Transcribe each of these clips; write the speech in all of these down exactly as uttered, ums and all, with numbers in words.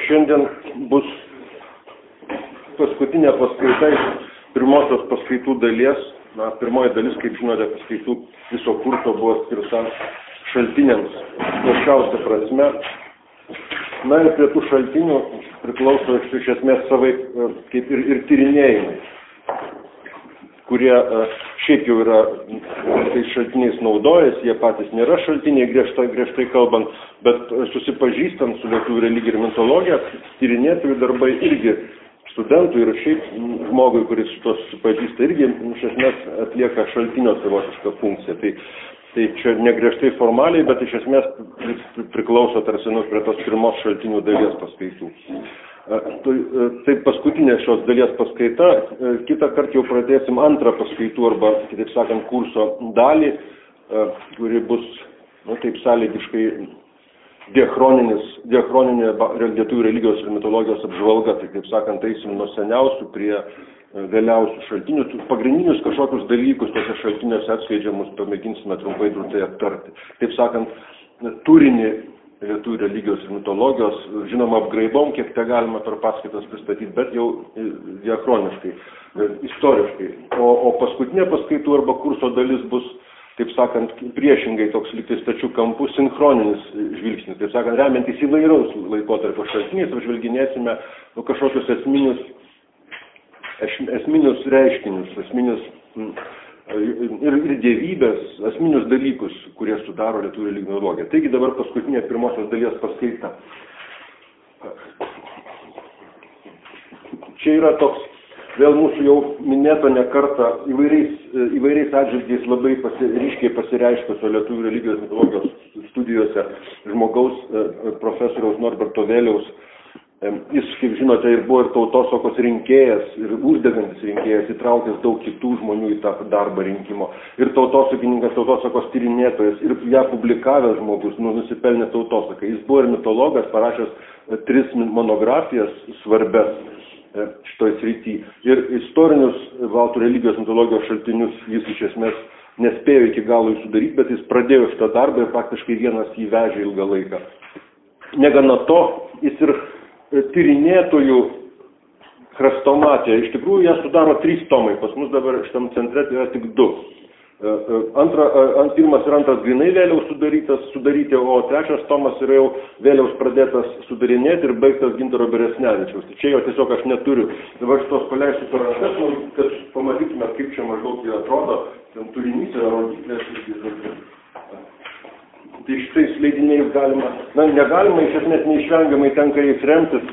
Šiandien bus paskutinė paskaita iš pirmosios paskaitų dalies. Na, pirmoji dalis, kaip žinote, paskaitų viso kurso buvo skirta šaltiniams, plačiausia prasme. Na ir prie tų šaltinių priklauso iš esmės savai kaip ir, ir tyrinėjimai, kurie šiaip jau yra tais šaltiniais naudojasi, jie patys nėra šaltiniai griežtai, griežtai kalbant, bet susipažįstant su lietuvių religija ir mitologija, tyrinėtojų darbai irgi studentų ir šiaip žmogui, kuris su to susipažįsta, irgi iš esmės atlieka šaltinio savotišką funkciją. Tai, tai čia negriežtai formaliai, bet iš esmės priklauso tarsi nu prie tos pirmos šaltinių dalies paskaitų. Tai paskutinė šios dalies paskaita, kitą kartą jau pradėsim antrą paskaitų arba, kitaip sakant, kurso dalį, kuri bus, nu, taip sąlygiškai diachroninis, diachroninė lietuvių religijos ir mitologijos apžvalga, tai kaip sakant, eisim nuo seniausių prie vėliausių šaltinių, pagrindinius kažkokius dalykus tose šaltiniuose atskleidžiamus pamėginsime trumpai trumpai aptarti. Taip sakant, turinį lietuvių religijos ir mitologijos, žinoma, apgraibom, kiek te galima per paskaitas pristatyti, bet jau diachroniškai, istoriškai. O, o paskutinė paskaitų arba kurso dalis bus, taip sakant, priešingai toks liktai stačių kampų sinchroninis žvilgsnis. Taip sakant, remiantis įvairaus laikotarpio šaltiniais, apžvelginėsime nu, kažkokius esminius, esminius reiškinius, esminius ir, ir dievybės, esminius dalykus, kurie sudaro lietuvių religijos mitologiją. Taigi dabar paskutinė pirmosios dalies paskaita. Čia yra toks, vėl mūsų jau minėto ne kartą įvairiais, įvairiais atžvilgiais labai pasi, ryškiai pasireiškusio lietuvių religijos mitologijos studijose žmogaus profesoriaus Norberto Vėliaus. Jis, kaip žinote, ir buvo ir tautosakos rinkėjas, ir uždegantis rinkėjas, įtraukęs daug kitų žmonių į tą darbą rinkimo. Ir tautosakininkas, tautosakos tyrinėtojas, ir ją publikavęs žmogus, nu, nusipelnė tautosaką. Jis buvo ir mitologas, parašęs tris monografijas svarbes šitoj srity. Ir istorinius valtų religijos mitologijos šaltinius jis iš esmės nespėjo iki galo sudaryti, bet jis pradėjo šitą darbą ir praktiškai vienas jį vežė ilgą laiką. Negana to, jis ir tyrinėtojų chrestomatija. Iš tikrųjų, ją sudaro trys tomai. Pas mus dabar šitam centre yra tik du. Antra, ant, pirmas ir antras grynai vėliau sudarytas, sudaryti, o trečias tomas yra jau vėliau pradėtas sudarinėti ir baigtas Gintaro Beresnevičiaus. Tai čia jo tiesiog aš neturiu. Dabar šitos paleisiu per rankas, kad pamatytume, kaip čia maždaug jie atrodo. Ten turinys yra rodyklės. Tai šitais leidiniais galima, na, negalima, iš esmės neišvengiamai tenka jais remtis,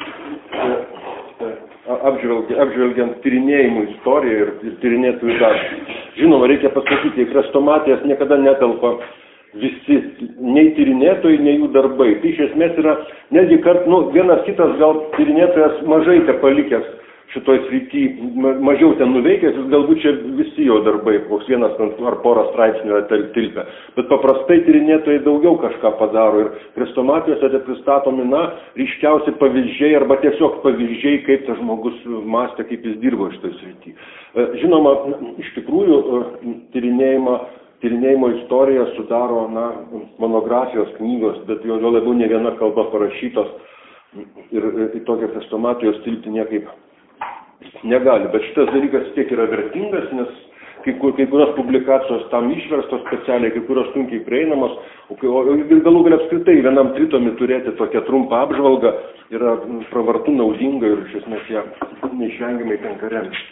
apžvelgiant, apžvelgiant tyrinėjimų istoriją ir, ir tyrinėtojų darbą. Žinoma, reikia pasakyti, chrestomatijas niekada netelpa visi, nei tyrinėtojai, nei jų darbai. Tai iš esmės yra, netgi kart, nu, vienas kitas gal tyrinėtojas mažai te palikęs šitoj srity, mažiau ten nuveikęs, jis galbūt čia visi jo darbai, koks vienas ar porą straipsnių yra tilpę. Bet paprastai tyrinėtojai daugiau kažką padaro ir chrestomatijose te pristatomi, na, ryškiausi pavyzdžiai arba tiesiog pavyzdžiai, kaip tas žmogus mąstė, kaip jis dirbo šitoj srity. Žinoma, iš tikrųjų tyrinėjimo, tyrinėjimo istoriją sudaro, na, monografijos, knygos, bet jo labiau ne viena kalba parašytos ir į tokią chrestomatijos tilpti niekaip negali, bet šitas dalykas tiek yra vertingas, nes kai, kai kurios publikacijos tam išverstos specialiai, kai kurios sunkiai prieinamos, o, o ir galų galia apskritai vienam tritomi turėti tokią trumpą apžvalgą yra pravartu naudinga ir iš esmės ją neišvengiamai tenka remti.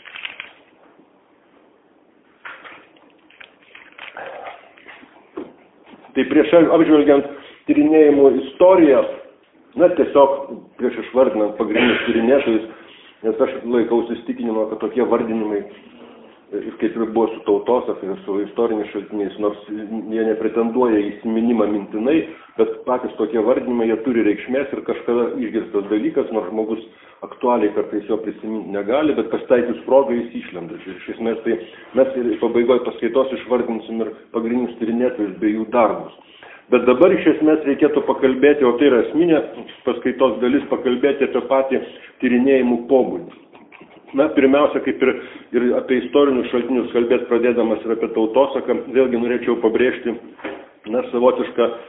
Tai prieš apžvelgiant tyrinėjimų istoriją, na tiesiog prieš išvardinant pagrindinius tyrinėtojus, nes aš laikausi įsitikinimo, kad tokie vardinimai, ir kaip ir buvo su tautosaka ir su istoriniais šaltiniais, nors jie nepretenduoja į įsiminimą mintinai, bet patys tokie vardinimai, jie turi reikšmės ir kažkada išgirstas dalykas, nors žmogus aktualiai kartais jo prisiminti negali, bet pasitaikius progą jis išlenda. Ir iš esmės tai mes ir pabaigoje paskaitos išvardinsim ir pagrindinius tyrinėtojus bei jų darbus. Bet dabar iš esmės reikėtų pakalbėti, o tai yra esminė paskaitos dalis, pakalbėti apie patį tyrinėjimų pobūdį. Na, pirmiausia, kaip ir, ir apie istorinius šaltinius kalbėti pradėdamas ir apie tautosaką, vėlgi norėčiau pabrėžti, na, savotišką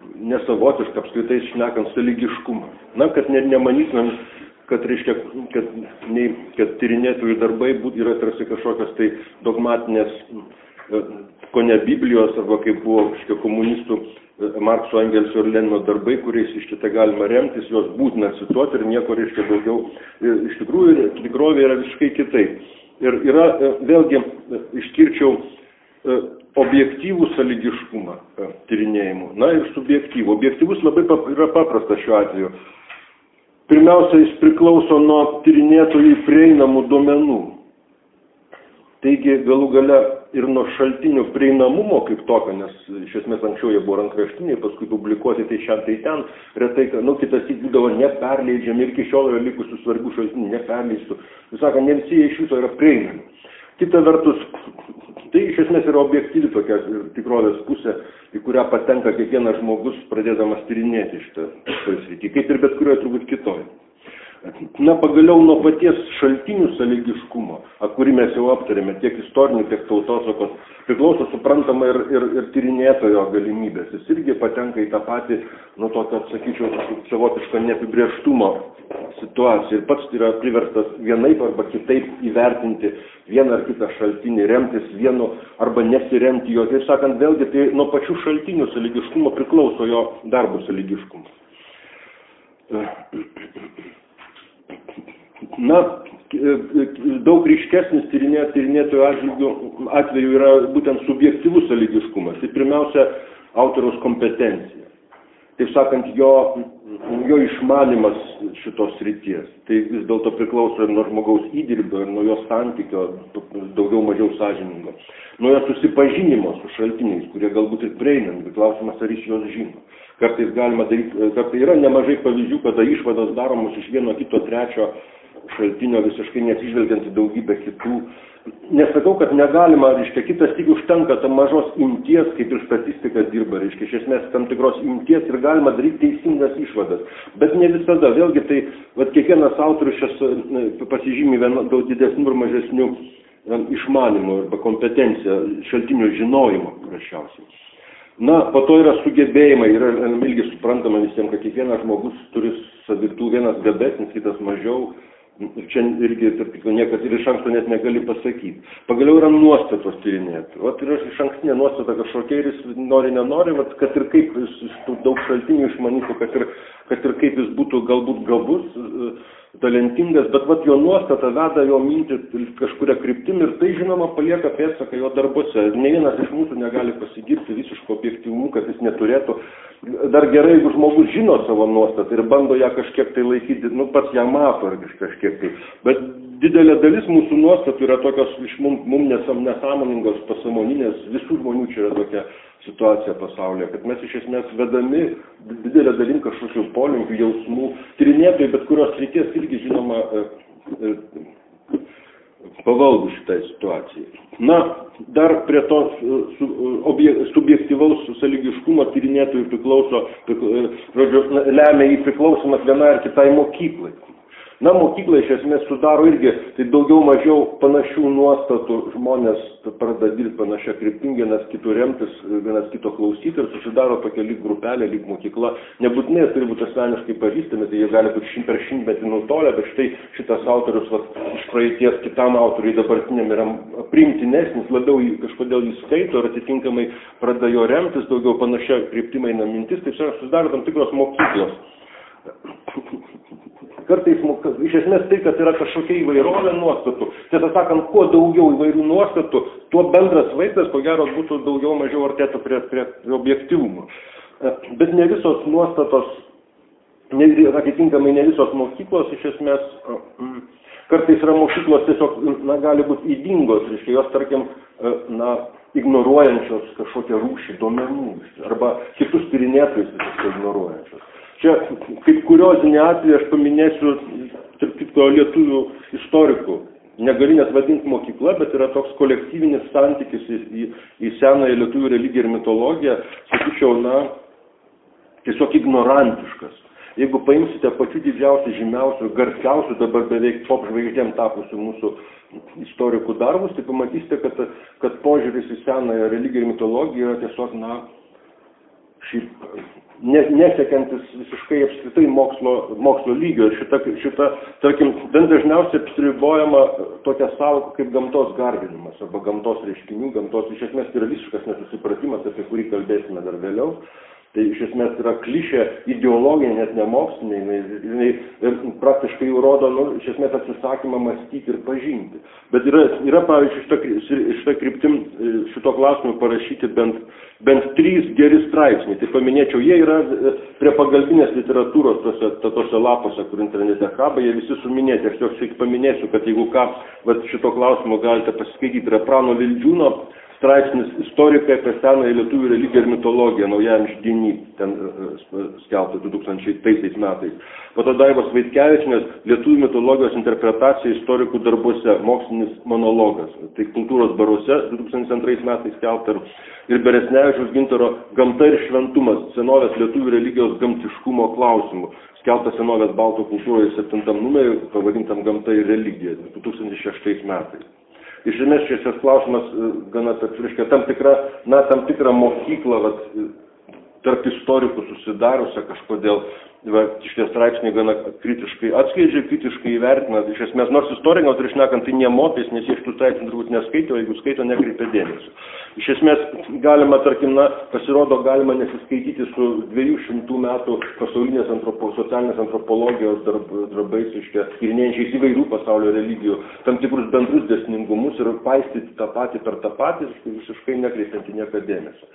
nesavotišką apskritai šnekant sąlygiškumą. Na, kad ne, nemanytumėm, kad reiškia, kad, nei, kad tyrinėtojų darbai būt, yra tarsi kažkokios tai dogmatinės, ko ne Biblijos, arba kaip buvo reiškia, komunistų Markso, Engelso ir Lenino darbai, kuriais iš šitą galima remtis, juos būtina cituoti ir nieko reiškia daugiau. Iš tikrųjų, tikrovė yra visiškai kitaip. Ir yra, vėlgi, išskirčiau objektyvų sąlygiškumą tyrinėjimų. Na ir subjektyvų. Objektyvus labai pap, yra paprastas šiuo atveju. Pirmiausia, jis priklauso nuo tyrinėtojų prieinamų duomenų. Taigi, galų gale ir nuo šaltinių prieinamumo kaip tokio, nes iš esmės anksčiau jie buvo rankraštiniai, paskui publikuoti tai šiandien tai ten, retai, nu, kitas įk būdavo neperleidžiami ir iki šiol yra likusių svarbių šaltinių neperleistų. Jūs sakant, ne visi jie iš viso yra prieinami. Kita vertus, tai iš esmės yra objektyvi tokia tikrovės pusė, į kurią patenka kiekvienas žmogus, pradėdamas tyrinėti šitą sritį, kaip ir bet kurioje turbūt kitoje. Na, pagaliau nuo paties šaltinių sąlygiškumo, kurį mes jau aptarėme, tiek istorinių, tiek tautosakos, priklauso suprantama ir, ir, ir tyrinėtojo galimybės. Jis irgi patenka į tą patį, nu, tokio, sakyčiau, savotiško neapibrėžtumo situaciją. Ir pats yra priverstas vienaip arba kitaip įvertinti vieną ar kitą šaltinį, remtis vienu arba nesiremti jo. Taip sakant, vėlgi, tai nuo pačių šaltinių sąlygiškumo priklauso jo darbo sąlygiškumas. Na, daug ryškesnis tyrinė, tyrinėtojų atžvilgių atveju yra būtent subjektyvus sąlygiškumas. Tai pirmiausia, autoriaus kompetencija. Taip sakant, jo, jo išmanimas šitos srities. Tai vis dėlto priklauso ir nuo žmogaus įdirbio, ir nuo jo santykio, daugiau mažiau sąžiningo. Nuo jo susipažinimo su šaltiniais, kurie galbūt ir prieinami, bet klausimas, ar jis juos žino. Kartais galima daryti, kartais yra nemažai pavyzdžių, kada išvados daromos iš vieno kito trečio šaltinio visiškai neatsižvelgiant į daugybę kitų. Nesakau, kad negalima, reiškia, kitas tik užtenka tam mažos imties, kaip ir statistika dirba, reiškia, iš esmės tam tikros imties ir galima daryti teisingas išvadas. Bet ne visada, vėlgi tai, vat, kiekvienas autorius šias pasižymi daug didesnių ir mažesnių išmanimų arba kompetenciją, šaltinių žinojimo, prašiausiai. Na, po to yra sugebėjimai, yra ilgi suprantama visiems, kad kiekvienas žmogus turi savitų, vienas gabesnis, kitas mažiau. Ir čia irgi, tarp kitko, niekas ir iš anksto net negali pasakyti. Pagaliau yra nuostatos tyrinėti. Vat yra iš ankstinė nuostata kažkokia ir jis nori, nenori, vat, kad ir kaip jis daug šaltinių išmanytų, kad ir, kad ir kaip jis būtų galbūt gabus, talentingas, bet vat jo nuostata veda jo mintį kažkuria kryptim ir tai, žinoma, palieka pėdsaką jo darbuose. Ne vienas iš mūsų negali pasigirti visiško objektyvumu, kad jis neturėtų. Dar gerai, jeigu žmogus žino savo nuostatą ir bando ją kažkiek tai laikyti, nu pats ją mato ar kažkiek tai. Bet didelė dalis mūsų nuostatų yra tokios iš mum, mum nesąmoningos, pasąmoninės, visų žmonių čia yra tokia situacija pasaulyje, kad mes iš esmės vedami didelę dalim kažkokių polinkių, jausmų, tyrinėtojai, bet kurios srities irgi, žinoma, pavaldų šitai situacijai. Na, dar prie to subjektyvaus sąlygiškumo tyrinėtojų priklauso, žodžiu, lemia į priklausomas vienai ar kitai mokyklai. Na, mokyklai iš esmės sudaro irgi, tai daugiau mažiau panašių nuostatų žmonės pradeda dirbti panašią kryptim, vienas kitų remtis, vienas kito klausyti ir susidaro tokia lyg grupelė, lyg mokykla. Nebūtinai turi būti asmeniškai pažįstami, tai jie gali būti per šimtmetį nutolę, bet štai šitas autorius vat, iš praeities kitam autoriui dabartiniam yra priimtinesnis, labiau kažkodėl jis skaito ir atitinkamai pradeda jo remtis, daugiau panašia kryptim eina mintis, tai susidaro tam tikros mokyklos. Kartais, iš esmės tai, kad yra kažkokia įvairovė nuostatų. Tiesą sakant, kuo daugiau įvairių nuostatų, tuo bendras vaizdas, ko gero, būtų daugiau mažiau artėtų prie, prie objektyvumo. Bet ne visos nuostatos, ne, atitinkamai ne visos mokyklos, iš esmės, kartais yra mokyklos tiesiog, na, gali būti įdingos, reiškia, jos, tarkim, na, ignoruojančios kažkokią rūšį duomenų, arba kitus tyrinėtojus visiškai ignoruojančios. Čia kaip kuriozinį atvejį aš paminėsiu, tarp kitko, lietuvių istorikų. Negali net vadinti mokykla, bet yra toks kolektyvinis santykis į, į, į senąją lietuvių religiją ir mitologiją, sakyčiau, na, tiesiog ignorantiškas. Jeigu paimsite pačių didžiausių, žymiausių, garsiausių, dabar beveik pop žvaigždėm tapusių mūsų istorikų darbus, tai pamatysite, kad, kad požiūris į senąją religiją ir mitologiją yra tiesiog, na, šiaip nesiekiantis visiškai apskritai mokslo, mokslo lygio. Ir šita, šita, tarkim, bent dažniausiai apsiribojama tokia sąvoka kaip gamtos garbinimas arba gamtos reiškinių, gamtos iš esmės yra visiškas nesusipratimas, apie kurį kalbėsime dar vėliau. Tai iš esmės yra klišė ideologinė, net nemokslinė, jinai, jinai praktiškai jau rodo, nu, iš esmės atsisakymą mąstyti ir pažinti. Bet yra, yra pavyzdžiui, šitą, šitą kryptim, šito klausimu parašyti bent, bent trys geri straipsniai. Tai paminėčiau, jie yra prie pagalbinės literatūros tose, tose lapuose, kur internete kaba, jie visi suminėti. Aš tiesiog paminėsiu, kad jeigu ką, vat šito klausimu galite pasiskaityti, yra Prano Vildžiūno straipsnis istorikai apie senąją lietuvių religiją ir mitologiją, naujam židiny, ten skelbta du tūkstančiaisiais metais. Po to Daivos Vaitkevičienės lietuvių mitologijos interpretacija istorikų darbuose, mokslinis monologas. Tai Kultūros baruose du tūkstančiai antrais metais skelbta ir Beresnevičiaus Gintaro Gamta ir šventumas, senovės lietuvių religijos gamtiškumo klausimų. Skelbta senovės baltų kultūroje septintam numeriui, pavadintam Gamta ir religija, du tūkstančiai šeštais metais. Iš esmės šis klausimas gana, reiškia, tam tikra, na, tam tikrą mokyklą, vat, tarp istorikų susidariusią kažkodėl, va, šitie straipsniai gana kritiškai atskleidžia, kritiškai įvertina. Iš esmės, nors istorikams, tai šnekant, tai nemokės, nes jie šitų straipsnių turbūt neskaito, jeigu skaito, nekreipia dėmesio. Iš esmės, galima, tarkim, na, pasirodo, galima nesiskaityti su dviejų šimtų metų pasaulinės antropo, socialinės antropologijos darb, darbais, iškia, tyrinėjančiais įvairių pasaulio religijų, tam tikrus bendrus dėsningumus ir paistyti tą patį per tą patį, visiškai nekreipiant į nieką dėmesio.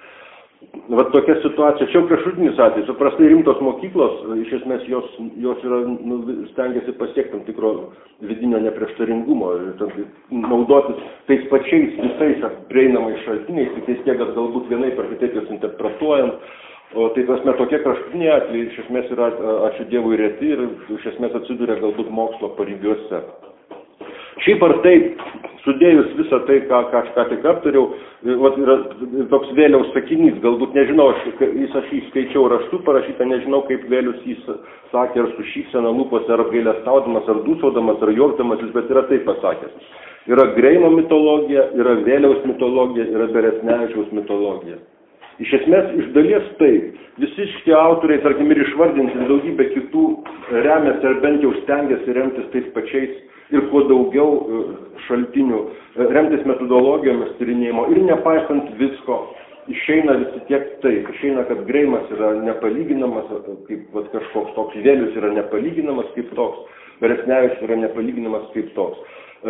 Vat tokia situacija, čia jau kraštutinis atvejis, suprastai rimtos mokyklos, iš esmės jos, jos yra, nu, stengiasi pasiekti tam tikro vidinio neprieštaringumo, naudotis tais pačiais visais prieinamais šaltiniais, tik tiek, kad galbūt vienaip ar kitaip jas interpretuojant, o tai prasme tokie kraštutiniai atvejai iš esmės yra, ačiū Dievui, reti ir iš esmės atsiduria galbūt mokslo paribiuose. Šiaip ar taip, sudėjus visą tai, ką, ką aš ką tik aptariau, vat, yra toks Vėliaus sakinys, galbūt nežinau, aš, jis aš jį skaičiau raštu parašytą, nežinau, kaip Vėlius jis sakė, ar su šypsena lūpose, ar apgailestaudamas, ar dūsaudamas, ar juokdamasis, bet yra taip pasakęs. Yra Greimo mitologija, yra Vėliaus mitologija, yra Beresnevičiaus mitologija. Iš esmės, iš dalies taip, visi šitie autoriai, tarkim, ir išvardinti daugybę kitų remiasi, ar bent jau stengiasi remtis tais pačiais ir kuo daugiau šaltinių, remtis metodologijomis tyrinėjimo ir nepaisant visko, išeina visi tiek taip, išeina, kad Greimas yra nepalyginamas, kaip vat, kažkoks toks, Vėlius yra nepalyginamas kaip toks, Beresnevičius yra nepalyginamas kaip toks.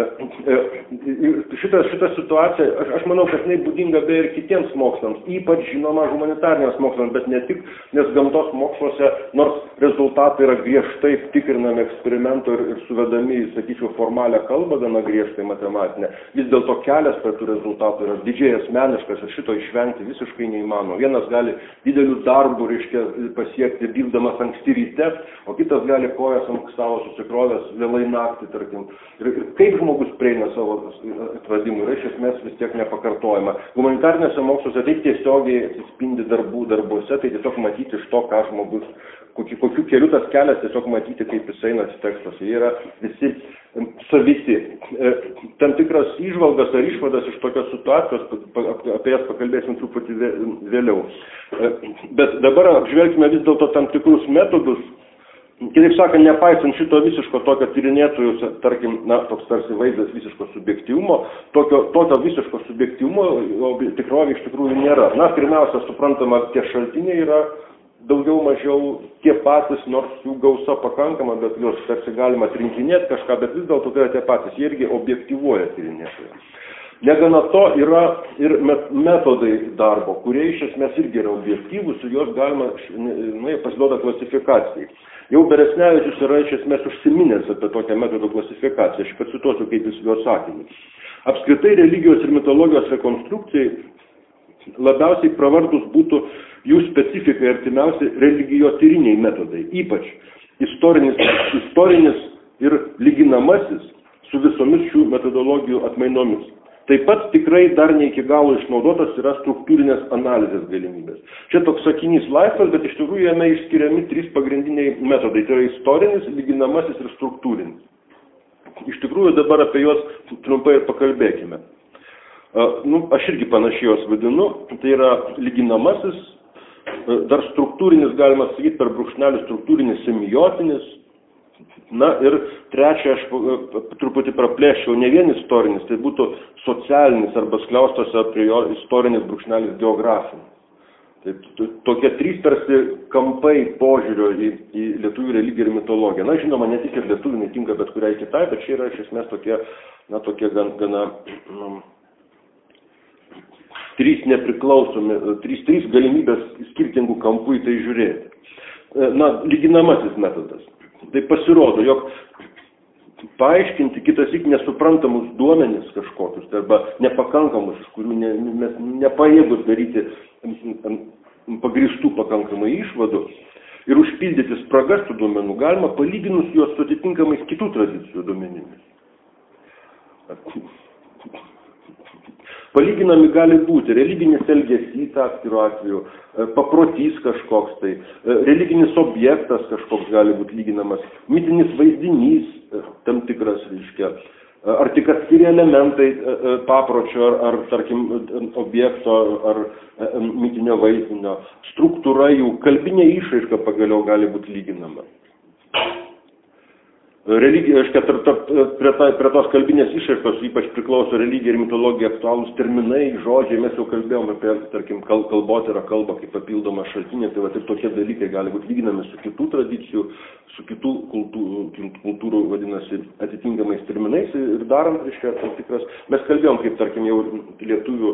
Šita, šita situacija, aš, aš manau, kad jinai būdinga beje ir kitiems mokslams, ypač žinoma humanitariniams mokslams, bet ne tik, nes gamtos moksluose, nors rezultatai yra griežtai tikrinami eksperimentų ir, ir suvedami, sakyčiau, formalią kalbą, gana griežtai matematinę, vis dėlto kelias prie tų rezultatų yra didžiai asmeniškas ir šito išvengti visiškai neįmanoma. Vienas gali didelių darbų, reiškia, pasiekti dirbdamas anksti ryte, o kitas gali kojas ant stalo susikrovęs vėlai naktį, tarkim. Ir, ir kaip žmogus prieina savo atradimų, yra iš esmės vis tiek nepakartojama. Humanitariniuose moksluose tai tiesiogiai atsispindi darbų darbuose, tai tiesiog matyti iš to, ką žmogus, kokiu, kokiu keliu tas kelias, tiesiog matyti, kaip jis eina tekstuose. Jie yra visi saviti. Tam tikras įžvalgas ar išvadas iš tokios situacijos, apie jas pakalbėsim truputį vėliau. Bet dabar apžvelgime vis dėlto tam tikrus metodus. Kitaip sakant, nepaisant šito visiško tokio tyrinėtojų, tarkim, na, toks tarsi vaizdas visiško subjektyvumo, tokio, tokio visiško subjektyvumo tikrovė iš tikrųjų nėra. Na, pirmiausia, suprantama, tie šaltiniai yra daugiau mažiau tie patys, nors jų gausa pakankama, bet juos tarsi galima atrinkinėti kažką, bet vis dėlto tai yra tie patys, jie irgi objektyvuoja tyrinėtojai. Negana to yra ir metodai darbo, kurie iš esmės irgi yra objektyvūs, ir juos galima, na, pasiduoda klasifikacijai. Jau Beresnevičius yra iš esmės užsiminęs apie tokią metodų klasifikaciją, aš pacituosiu kaip jis jo sakinį. Apskritai religijos ir mitologijos rekonstrukcijai labiausiai pravardus būtų jų specifikai artimiausi religijotyriniai metodai, ypač istorinis, istorinis ir lyginamasis su visomis šių metodologijų atmainomis. Taip pat tikrai dar ne iki galo išnaudotas yra struktūrinės analizės galimybės. Čia toks sakinys laisvas, bet iš tikrųjų jame išskiriami trys pagrindiniai metodai. Tai yra istorinis, lyginamasis ir struktūrinis. Iš tikrųjų dabar apie juos trumpai ir pakalbėkime. Uh, nu, aš irgi panašiai juos vadinu. Tai yra lyginamasis, dar struktūrinis, galima sakyti, per brūkšnelį struktūrinis semiotinis. Na ir trečia, aš truputį praplėščiau, ne vien istorinis, tai būtų socialinis arba skliaustose prie jo istorinis brūkšnelis geografinis. Tai tokie trys tarsi kampai požiūrio į, į lietuvių religiją ir mitologiją. Na, žinoma, ne tik ir lietuvių netinka bet kuriai kitai, bet čia yra iš esmės tokie, na, tokie gan, gana um, trys nepriklausomi, trys, trys galimybės skirtingų kampų į tai žiūrėti. Na, lyginamasis metodas. Tai pasirodo, jog paaiškinti kitasik nesuprantamus duomenis kažkokius, arba nepakankamus, iš kurių ne, mes nepajėgus daryti pagrįstų pakankamai išvadų ir užpildyti spragas tų duomenų, galima palyginus juos su atitinkamais kitų tradicijų duomenimis. Palyginami gali būti religinis elgesys atskiru atveju, paprotys kažkoks tai, religinis objektas kažkoks gali būti lyginamas, mitinis vaizdinys tam tikras, reiškia, ar tik atskiri elementai papročio, ar, ar tarkim, objekto, ar mitinio vaizdinio, struktūra jų, kalbinė išraiška pagaliau gali būti lyginama. Religija, aiškia, prie, prie tos kalbinės išraiškos ypač priklauso religija ir mitologija aktualūs terminai, žodžiai, mes jau kalbėjome apie, tarkim, kalbotyrą kalbą kaip papildomą šaltinį, tai va, ir tokie dalykai gali būti lyginami su kitų tradicijų, su kitų kultūrų, kultūrų vadinasi, atitinkamais terminais ir darant, reiškia, tam tikras, mes kalbėjom, kaip, tarkim, jau lietuvių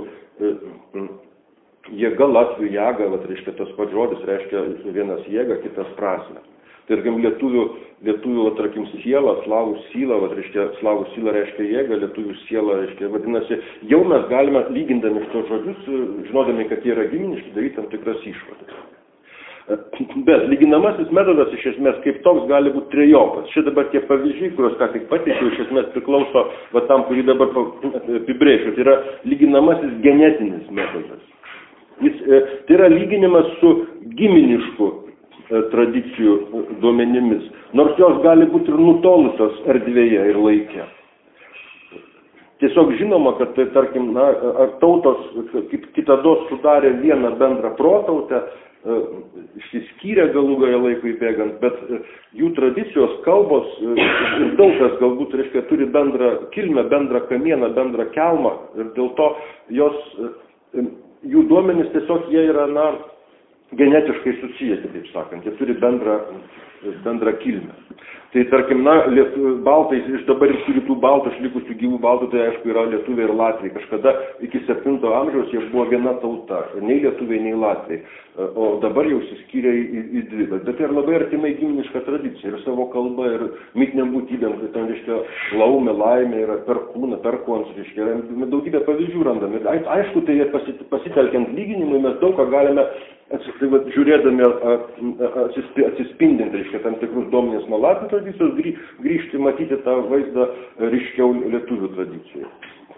jėga, latvių jėga, va, reiškia, tas pats žodis reiškia vienas jėga, kitas prasme. Tarkim, lietuvių, lietuvių va, tarkim, siela, slavų syla, va, reiškia, slavų syla reiškia jėga, lietuvių siela reiškia, vadinasi, jau mes galime, lygindami šitos žodžius, žinodami, kad jie yra giminiški, daryti tam tikras išvadas. Bet lyginamasis metodas iš esmės kaip toks gali būti trejopas. Šie dabar tie pavyzdžiai, kuriuos ką tik pateikiau, iš esmės priklauso va, tam, kurį dabar apibrėžiu. Tai yra lyginamasis genetinis metodas. Jis, tai yra lyginimas su giminišku tradicijų duomenimis, nors jos gali būti ir nutolusios erdvėje ir laike. Tiesiog žinoma, kad tai, tarkim, na, tautos kitados sudarė vieną bendrą protautę, išsiskyrė galų gale laikui bėgant, bet jų tradicijos kalbos ir daug kas galbūt, reiškia, turi bendrą kilmę, bendrą kamieną, bendrą kelmą ir dėl to jos, jų duomenys tiesiog jie yra, na, genetiškai susiję, taip sakant, jie turi bendrą, bendrą kilmę. Tai tarkim, na, lietu, baltai, iš dabar iš rytų baltų, išlikusių gyvų baltų, tai aišku yra lietuviai ir latviai. Kažkada iki septinto amžiaus jie buvo viena tauta, nei lietuviai, nei latviai. O dabar jau išsiskyrė į, į dvi. Bet tai yra labai artimai giminiška tradicija. Ir savo kalba, ir mitiniam būtybėm, tai ten, reiškia, laumė, laimė, yra perkūna, perkons, reiškia, yra daugybė pavyzdžių randam. Ir aišku, tai pasitelkiant lyginimui mes daug ką galime tai, va, žiūrėdami atsispindinti, reiškia, tam tikrus duomenis nuo latvių tradicijos, grįžti, matyti tą vaizdą ryškiau lietuvių tradicijai.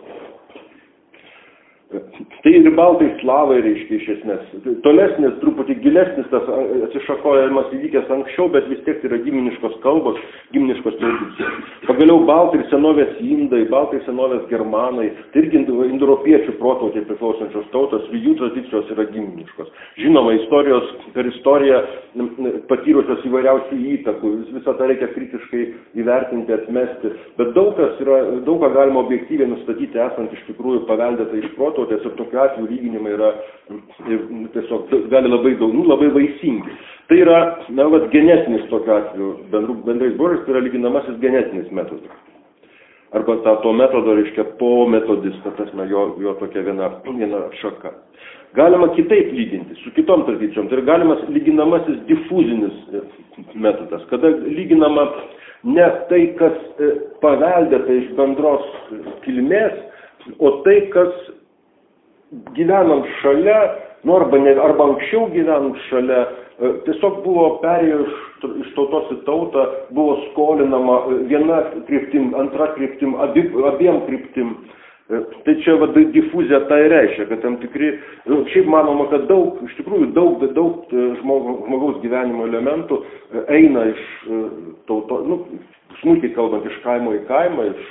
Tai ir baltai slavai, reiškia, iš esmės. Tolesnis, truputį gilesnis tas atsišakojimas įvykęs anksčiau, bet vis tiek tai yra giminiškos kalbos, giminiškos tradicijos. Pagaliau baltai ir senovės indai, baltai senovės germanai, tai irgi indoeuropiečių protautai priklausančios tautos, jų tradicijos yra giminiškos. Žinoma, istorijos, per istoriją patyrusios įvairiausių įtakų, visą tą reikia kritiškai įvertinti, atmesti, bet daug kas yra, daug ką galima objektyviai nustatyti, esant iš tikrųjų paveldėtai iš proto. Ir tokiu atveju lyginimai yra tiesiog gali labai daug, nu, labai vaisingi. Tai yra, na, vat, genetinis tokiu atveju, bendru, bendrais bruožais, tai yra lyginamasis genetinis metodas. Arba ta, to metodo, reiškia, po metodis, tas, na, jo, jo tokia viena, viena šaka. Galima kitaip lyginti, su kitom tradicijom. Tai yra galimas lyginamasis difuzinis metodas, kada lyginama ne tai, kas paveldėta iš bendros kilmės, o tai, kas gyvenant šalia, nu, arba, ne, arba anksčiau gyvenant šalia, tiesiog buvo perėjo iš, iš tautos į tautą, buvo skolinama viena kryptim, antra kryptim, abi, abiem kryptim. Tai čia va, difuzija tai reiškia, kad tam tikri, šiaip manoma, kad daug, iš tikrųjų daug, daug žmogaus gyvenimo elementų eina iš tauto, nu, smulkiai kalbant, iš kaimo į kaimą, iš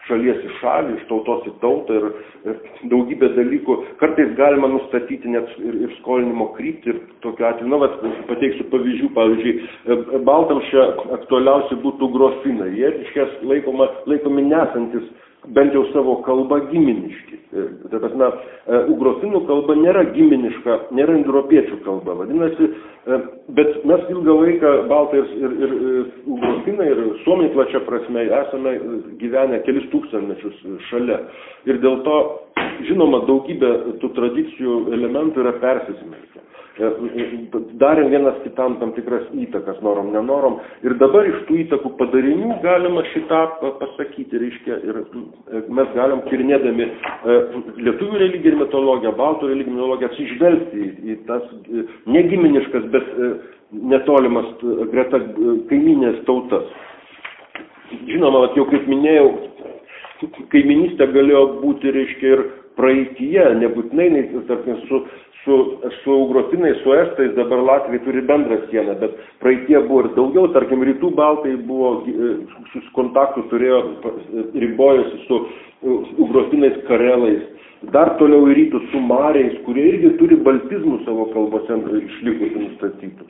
šalies į šalį, iš tautos į tautą ir, ir daugybė dalykų. Kartais galima nustatyti net ir, ir skolinimo kryptį ir tokiu atveju. Na, vat, pateiksiu pavyzdžių. Pavyzdžiui, Balthamsche aktualiausi būtų grofinai. Jie iškės laikoma, laikomi nesantis bent jau savo kalba giminiški. Tai prasme, ugrofinų kalba nėra giminiška, nėra indoeuropiečių kalba. Vadinasi, bet mes ilgą laiką baltai ir, ir, ir ugrofinai ir suomiai plačia prasme esame gyvenę kelis tūkstantmečius šalia. Ir dėl to, žinoma, daugybė tų tradicijų elementų yra persismelkę. Darėm vienas kitam tam tikras įtakas, norom, nenorom. Ir dabar iš tų įtakų padarinių galima šitą pasakyti, reiškia, ir mes galim tyrinėdami lietuvių religiją ir mitologiją, baltų religiją ir mitologiją atsižvelgti į, į tas negiminiškas, bet netolimas greta kaiminės tautas. Žinoma, jau kaip minėjau, kaiminystė galėjo būti, reiškia, ir praeityje, nebūtinai, tarkim, su Su, su ugrofinais, su estais, dabar Latvijai turi bendrą sieną, bet praeitie buvo ir daugiau, tarkim, rytų baltai buvo, su kontaktų turėjo, ribojosi su ugrofinais karelais, dar toliau į rytus su mariais, kurie irgi turi baltizmų savo kalbose išlikusių nustatytų.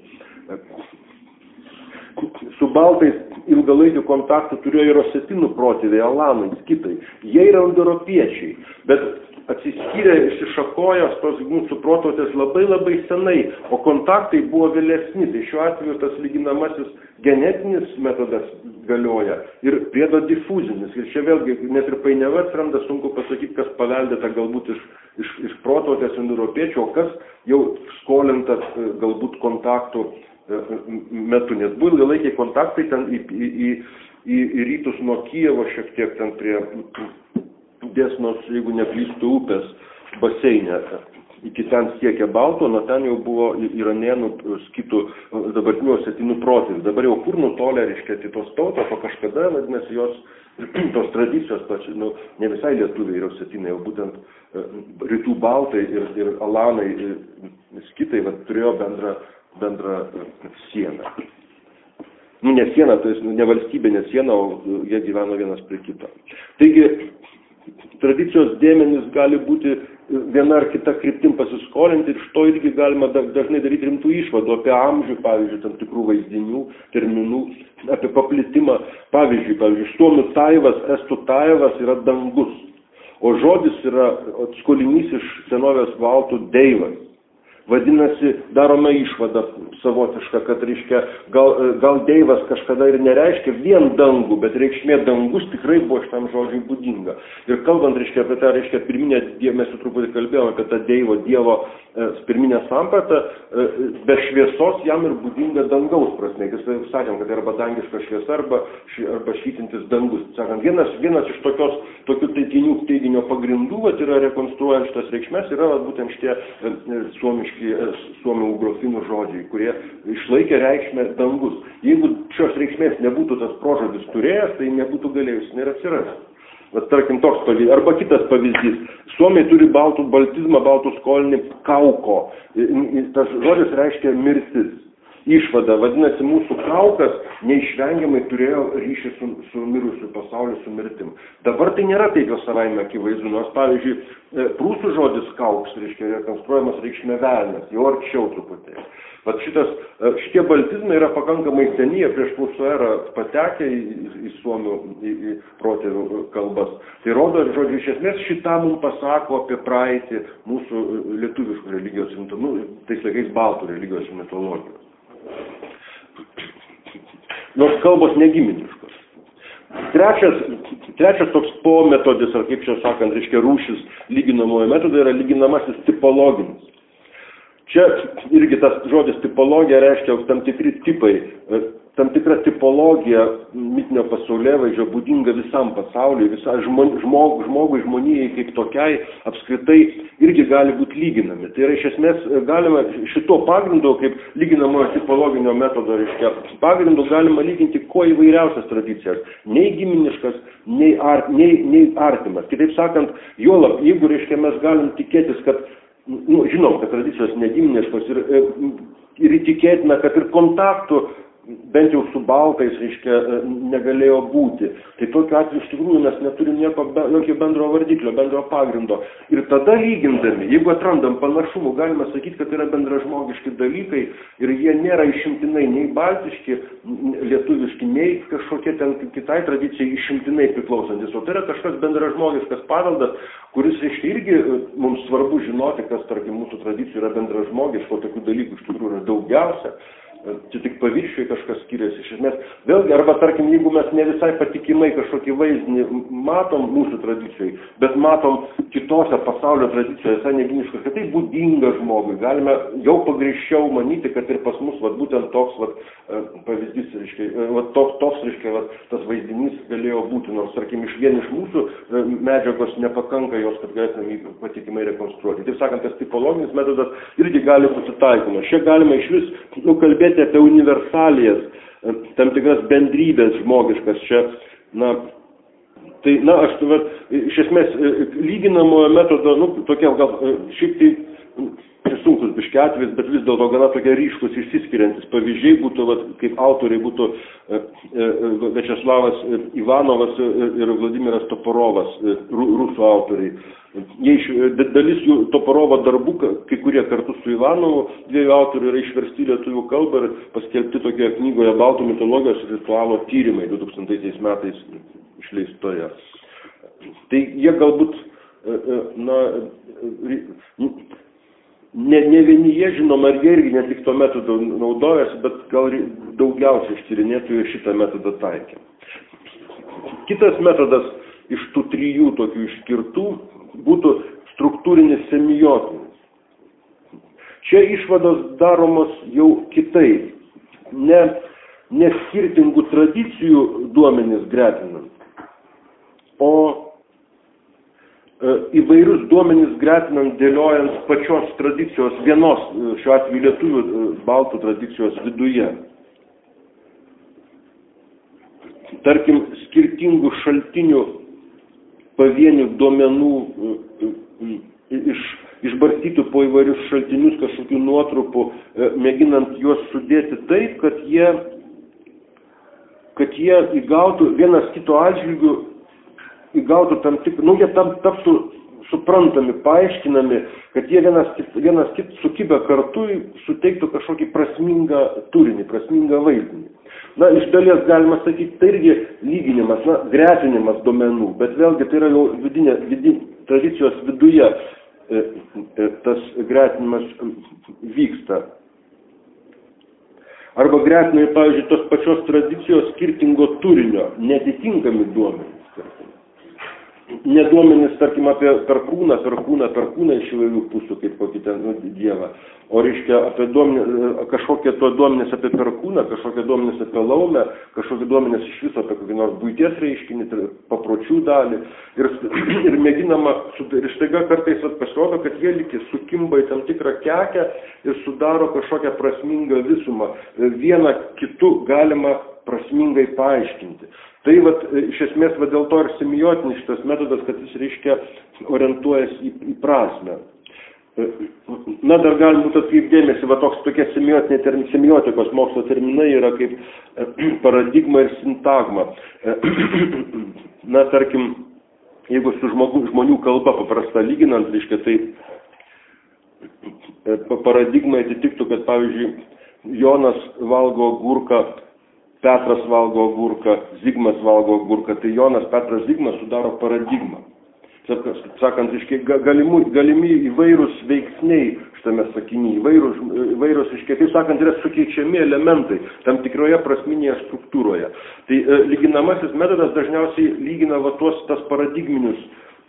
Su baltais ilgalaikių kontaktų turėjo ir osetinų protėviai, alanai, skitai. Jie yra indoeuropiečiai, bet atsiskyrė, išsišakojęs tos mūsų prototės labai labai senai, o kontaktai buvo vėlesni. Tai šiuo atveju tas lyginamasis genetinis metodas galioja ir priedo difuzinis. Ir čia vėlgi net ir painiava atsiranda, sunku pasakyti, kas paveldėta galbūt iš, iš, iš prototės indoeuropiečių, o kas jau skolintas galbūt kontaktų metu. Nes buvo ilgalaikiai kontaktai ten į, į, į, į, į rytus nuo Kijevo, šiek tiek ten prie Desnos, jeigu neklystų, upės baseinė. Iki ten siekė balto, nuo ten jau buvo iranėnų, skitų, dabartinių osetinų protėvių. Dabar jau kur nutolė, reiškia, tos tautos, o kažkada, vadinasi, jos, tos tradicijos, pači, nu, ne visai lietuviai ir osetinai, jau būtent rytų baltai ir, ir alanai, ir skitai, vat, turėjo bendrą, bendrą sieną. Nu, ne siena, tai ne valstybinė siena, o jie gyveno vienas prie kito. Taigi, tradicijos dėmenys gali būti viena ar kita kryptim pasiskolinti ir iš to irgi galima dažnai daryti rimtų išvadų apie amžių, pavyzdžiui, tam tikrų vaizdinių, terminų, apie paplitimą. Pavyzdžiui, pavyzdžiui, suomių taivas, estų taivas yra dangus, o žodis yra skolinys iš senovės baltų deivas. Vadinasi, daroma išvada savotiška, kad reiškia, gal, gal deivas kažkada ir nereiškia vien dangų, bet reikšmė dangus tikrai buvo šitam žodžiui būdinga. Ir kalbant, reiškia, apie tą, reiškia, pirminę, mes jau truputį kalbėjome apie tą deivo, dievo e, pirminę sampratą, e, be šviesos jam ir būdinga dangaus prasme. Kas sakėm, kad arba dangiška šviesa, arba, ši, arba šytintis dangus. Sakant, vienas, vienas iš tokios, tokių teiginių, teiginio pagrindų, vat, yra rekonstruojant šitas reikšmes, yra vat, būtent šitie e, suomiški suomių ugrofinų žodžiai, kurie išlaikė reikšmę dangus. Jeigu šios reikšmės nebūtų tas prožodis turėjęs, tai nebūtų galėjus ir atsirasti. Vat, tarkim, toks pavyzdys. Arba kitas pavyzdys. Suomiai turi baltų baltizmą, baltų skolinį kauko. Tas žodis reiškia mirtis. Išvada, vadinasi, mūsų kaukas neišvengiamai turėjo ryšį su, su mirusiu pasauliu, su mirtim. Dabar tai nėra taip jau savaime akivaizdu, nors, pavyzdžiui, prūsų žodis kauks, reiškia, rekonstruojamas reikšmė velnias, jau arčiau truputį. Vat šitas, šitie baltizmai yra pakankamai seniai, prieš mūsų erą patekę į, į suomių, į, į protėvių kalbas. Tai rodo, žodžiu, iš esmės šitą mums pasako apie praeitį mūsų lietuviškų religijos, nu, tais laikais baltų religijos ir mitologijos. Nors kalbos negiminiškos. Trečias, trečias toks pometodis, ar kaip čia sakant, reiškia rūšis lyginamojo metodo, yra lyginamasis tipologinis. Čia irgi tas žodis tipologija reiškia tam tikri tipai, tam tikra tipologija mitinio pasaulėvaizdžio būdinga visam pasauliui, visai žmog, žmogui, žmonijai kaip tokiai apskritai irgi gali būti lyginami. Tai yra iš esmės galima šito pagrindo, kaip lyginamojo tipologinio metodo, reiškia, pagrindo galima lyginti kuo įvairiausias tradicijas, nei giminiškas, nei, ar, nei, nei artimas. Kitaip sakant, juolab, jeigu, reiškia, mes galim tikėtis, kad nu, žinom, kad tradicijos negiminiškos ir, ir įtikėtina, kad ir kontaktų bent jau su baltais, reiškia, negalėjo būti. Tai tokiu atveju iš tikrųjų mes neturim nieko, jokio bendro vardiklio, bendro pagrindo. Ir tada lygindami, jeigu atrandam panašumų, galime sakyti, kad tai yra bendražmogiški dalykai ir jie nėra išimtinai nei baltiški, lietuviški, nei kažkokie ten kitai tradicijai išimtinai priklausantis. O tai yra kažkas bendražmogiškas paveldas, kuris reiškia irgi mums svarbu žinoti, kas tarkim mūsų tradicijų yra bendražmogiško, tokių dalykų iš tikrųjų yra daugiausia. Čia tik paviršiui kažkas skiriasi iš esmės. Vėlgi, arba tarkim, jeigu mes ne visai patikimai kažkokį vaizdinį matom mūsų tradicijai, bet matom kitose pasaulio tradicijoje, visai neginiškas, kad tai būdinga žmogui. Galime jau pagrįsčiau manyti, kad ir pas mus vat, būtent toks vat, pavyzdys, reiškia, vat, toks, toks reiškia, vat, tas vaizdinys galėjo būti, nors, tarkim, iš vien iš mūsų medžiagos nepakanka jos, kad galėtume jį patikimai rekonstruoti. Taip sakant, tas tipologinis metodas irgi gali būti taikomas. Čia galima iš vis nu, kalbėti apie universalijas, tam tikras bendrybės žmogiškas čia, na, tai, na, aš, va, iš esmės, lyginamojo metodo, nu, tokie, gal, šiaip tai, sunkus biški atvejs, bet vis dėlto gana tokie ryškus išsiskiriantis pavyzdžiai būtų, va, kaip autoriai būtų Viačeslavas Ivanovas ir Vladimiras Toporovas, rusų autoriai. Jie iš, dalis jų Toporovo darbų, kai kurie kartu su Ivanovu, dviejų autorių yra išversti lietuvių kalbą ir paskelbti tokioje knygoje Baltų mitologijos ir ritualo tyrimai du tūkstantaisiais metais išleistoje. Tai jie galbūt, na, ne, ne vieni jie žinoma, ir jie irgi ne tik to metodo naudojasi, bet gal daugiausiai ištyrinėtojų šitą metodą taikė. Kitas metodas iš tų trijų tokių išskirtų būtų struktūrinis semiotinis. Čia išvados daromos jau kitaip, ne, ne skirtingų tradicijų duomenis gretinant, o e, įvairius duomenis gretinant, dėliojant pačios tradicijos vienos, šiuo atveju lietuvių baltų tradicijos viduje. Tarkim, skirtingų šaltinių pavienių duomenų iš, išbarstytų po įvairius šaltinius kažkokių nuotrupų, mėginant juos sudėti taip, kad jie, kad jie įgautų vienas kito atžvilgių, įgautų tam tik, nu, jie tam taptų suprantami, paaiškinami, kad jie vienas, vienas kit sukibę kartu suteiktų kažkokį prasmingą turinį, prasmingą vaizdinį. Na, iš dalies galima sakyti, tai irgi lyginimas, na, gretinimas duomenų, bet vėlgi tai yra jau vidinė, vidinė tradicijos viduje e, e, tas gretinimas vyksta. Arba gretinami, pavyzdžiui, tos pačios tradicijos skirtingo turinio, netitinkami duomenys. Neduomenys, tarkim, apie perkūną, perkūną, perkūną iš įvairių pusių, kaip kokį ten nu, dievą. O reiškia, apie duomenys, kažkokie to duomenys apie perkūną, kažkokie duomenys apie laumę, kažkokie duomenys iš viso apie kokį nors buities reiškinį, papročių dalį. Ir, ir mėginama, ir staiga kartais pasirodo, kad jie lygiai sukimba į tam tikrą kekę ir sudaro kažkokią prasmingą visumą. Vieną kitu galima prasmingai paaiškinti. Tai vat, iš esmės va, dėl to ir semiotinis šitas metodas, kad jis reiškia orientuojasi į, į prasmę. Na, dar galim būtų atkreipdėmėsi, va toks tokie semiotinė, semiotikos mokslo terminai yra kaip paradigma ir sintagma. Na, tarkim, jeigu su žmogų, žmonių kalba paprasta lyginant, reiškia, tai paradigma atitiktų, kad, pavyzdžiui, Jonas valgo agurką, Petras valgo agurką, Zigmas valgo agurką, tai Jonas, Petras, Zigmas sudaro paradigmą. Sakant, galimi, galimi įvairūs veiksniai šitame sakinyje, įvairūs, įvairūs iškiai, taip sakant, yra sukeičiami elementai tam tikroje prasminėje struktūroje. Tai e, lyginamasis metodas dažniausiai lygina va tuos tas paradigminius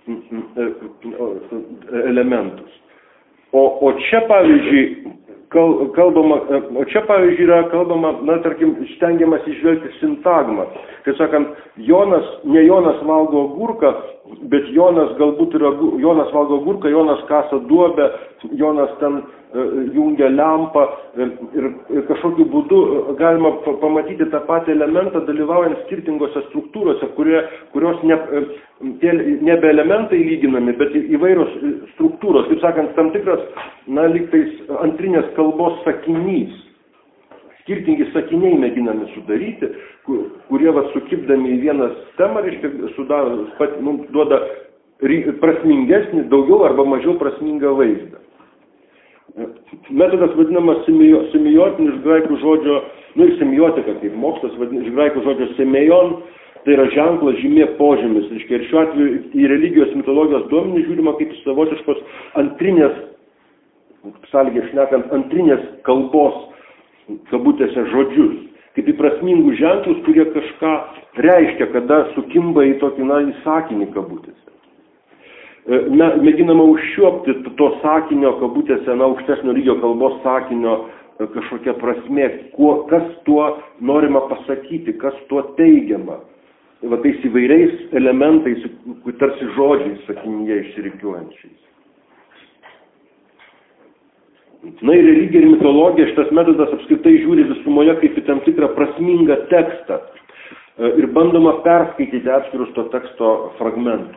elementus. O, o čia, pavyzdžiui, kalbama, o čia, pavyzdžiui, yra kalbama, na, tarkim, stengiamas išvelgti sintagmą. Kaip sakant, Jonas, ne Jonas valgo agurką, bet Jonas galbūt yra, Jonas valgo agurką, Jonas kasa duobę, Jonas ten e, jungia lempą ir, ir, ir kažkokiu būdu galima pamatyti tą patį elementą dalyvaujant skirtingose struktūrose, kurie, kurios ne, tie, nebe elementai lyginami, bet įvairios struktūros, kaip sakant, tam tikras, na, lygtais antrinės kalbos sakinys. skirtingi sakiniai mėginami sudaryti, kurie va, sukipdami į vieną temą, reiškia, sudaro, pat, nu, duoda prasmingesnį, daugiau arba mažiau prasmingą vaizdą. Metodas vadinamas semiotinis iš graikų žodžio, nu ir semiotika kaip mokslas, vadinamas iš graikų žodžio semeion, tai yra ženklas, žymė, požymis. Reiškia, ir šiuo atveju į religijos mitologijos duomenį žiūrima kaip savotiškos antrinės, sąlygiai šnekant, antrinės kalbos, kabutėse, žodžius, kaip į prasmingus ženklus, kurie kažką reiškia, kada sukimba į tokį, na, į sakinį kabutėse. Mėginama užšiopti to sakinio, kabutėse, na, aukštesnio lygio kalbos sakinio kažkokia prasmė, kuo, kas tuo norima pasakyti, kas tuo teigiama. Va tais įvairiais elementais, tarsi žodžiais sakinyje išsirikiuojančiais. Na ir religija ir mitologija šitas metodas apskritai žiūri visumoje kaip į tam tikrą prasmingą tekstą ir bandoma perskaityti atskirus to teksto fragmentus.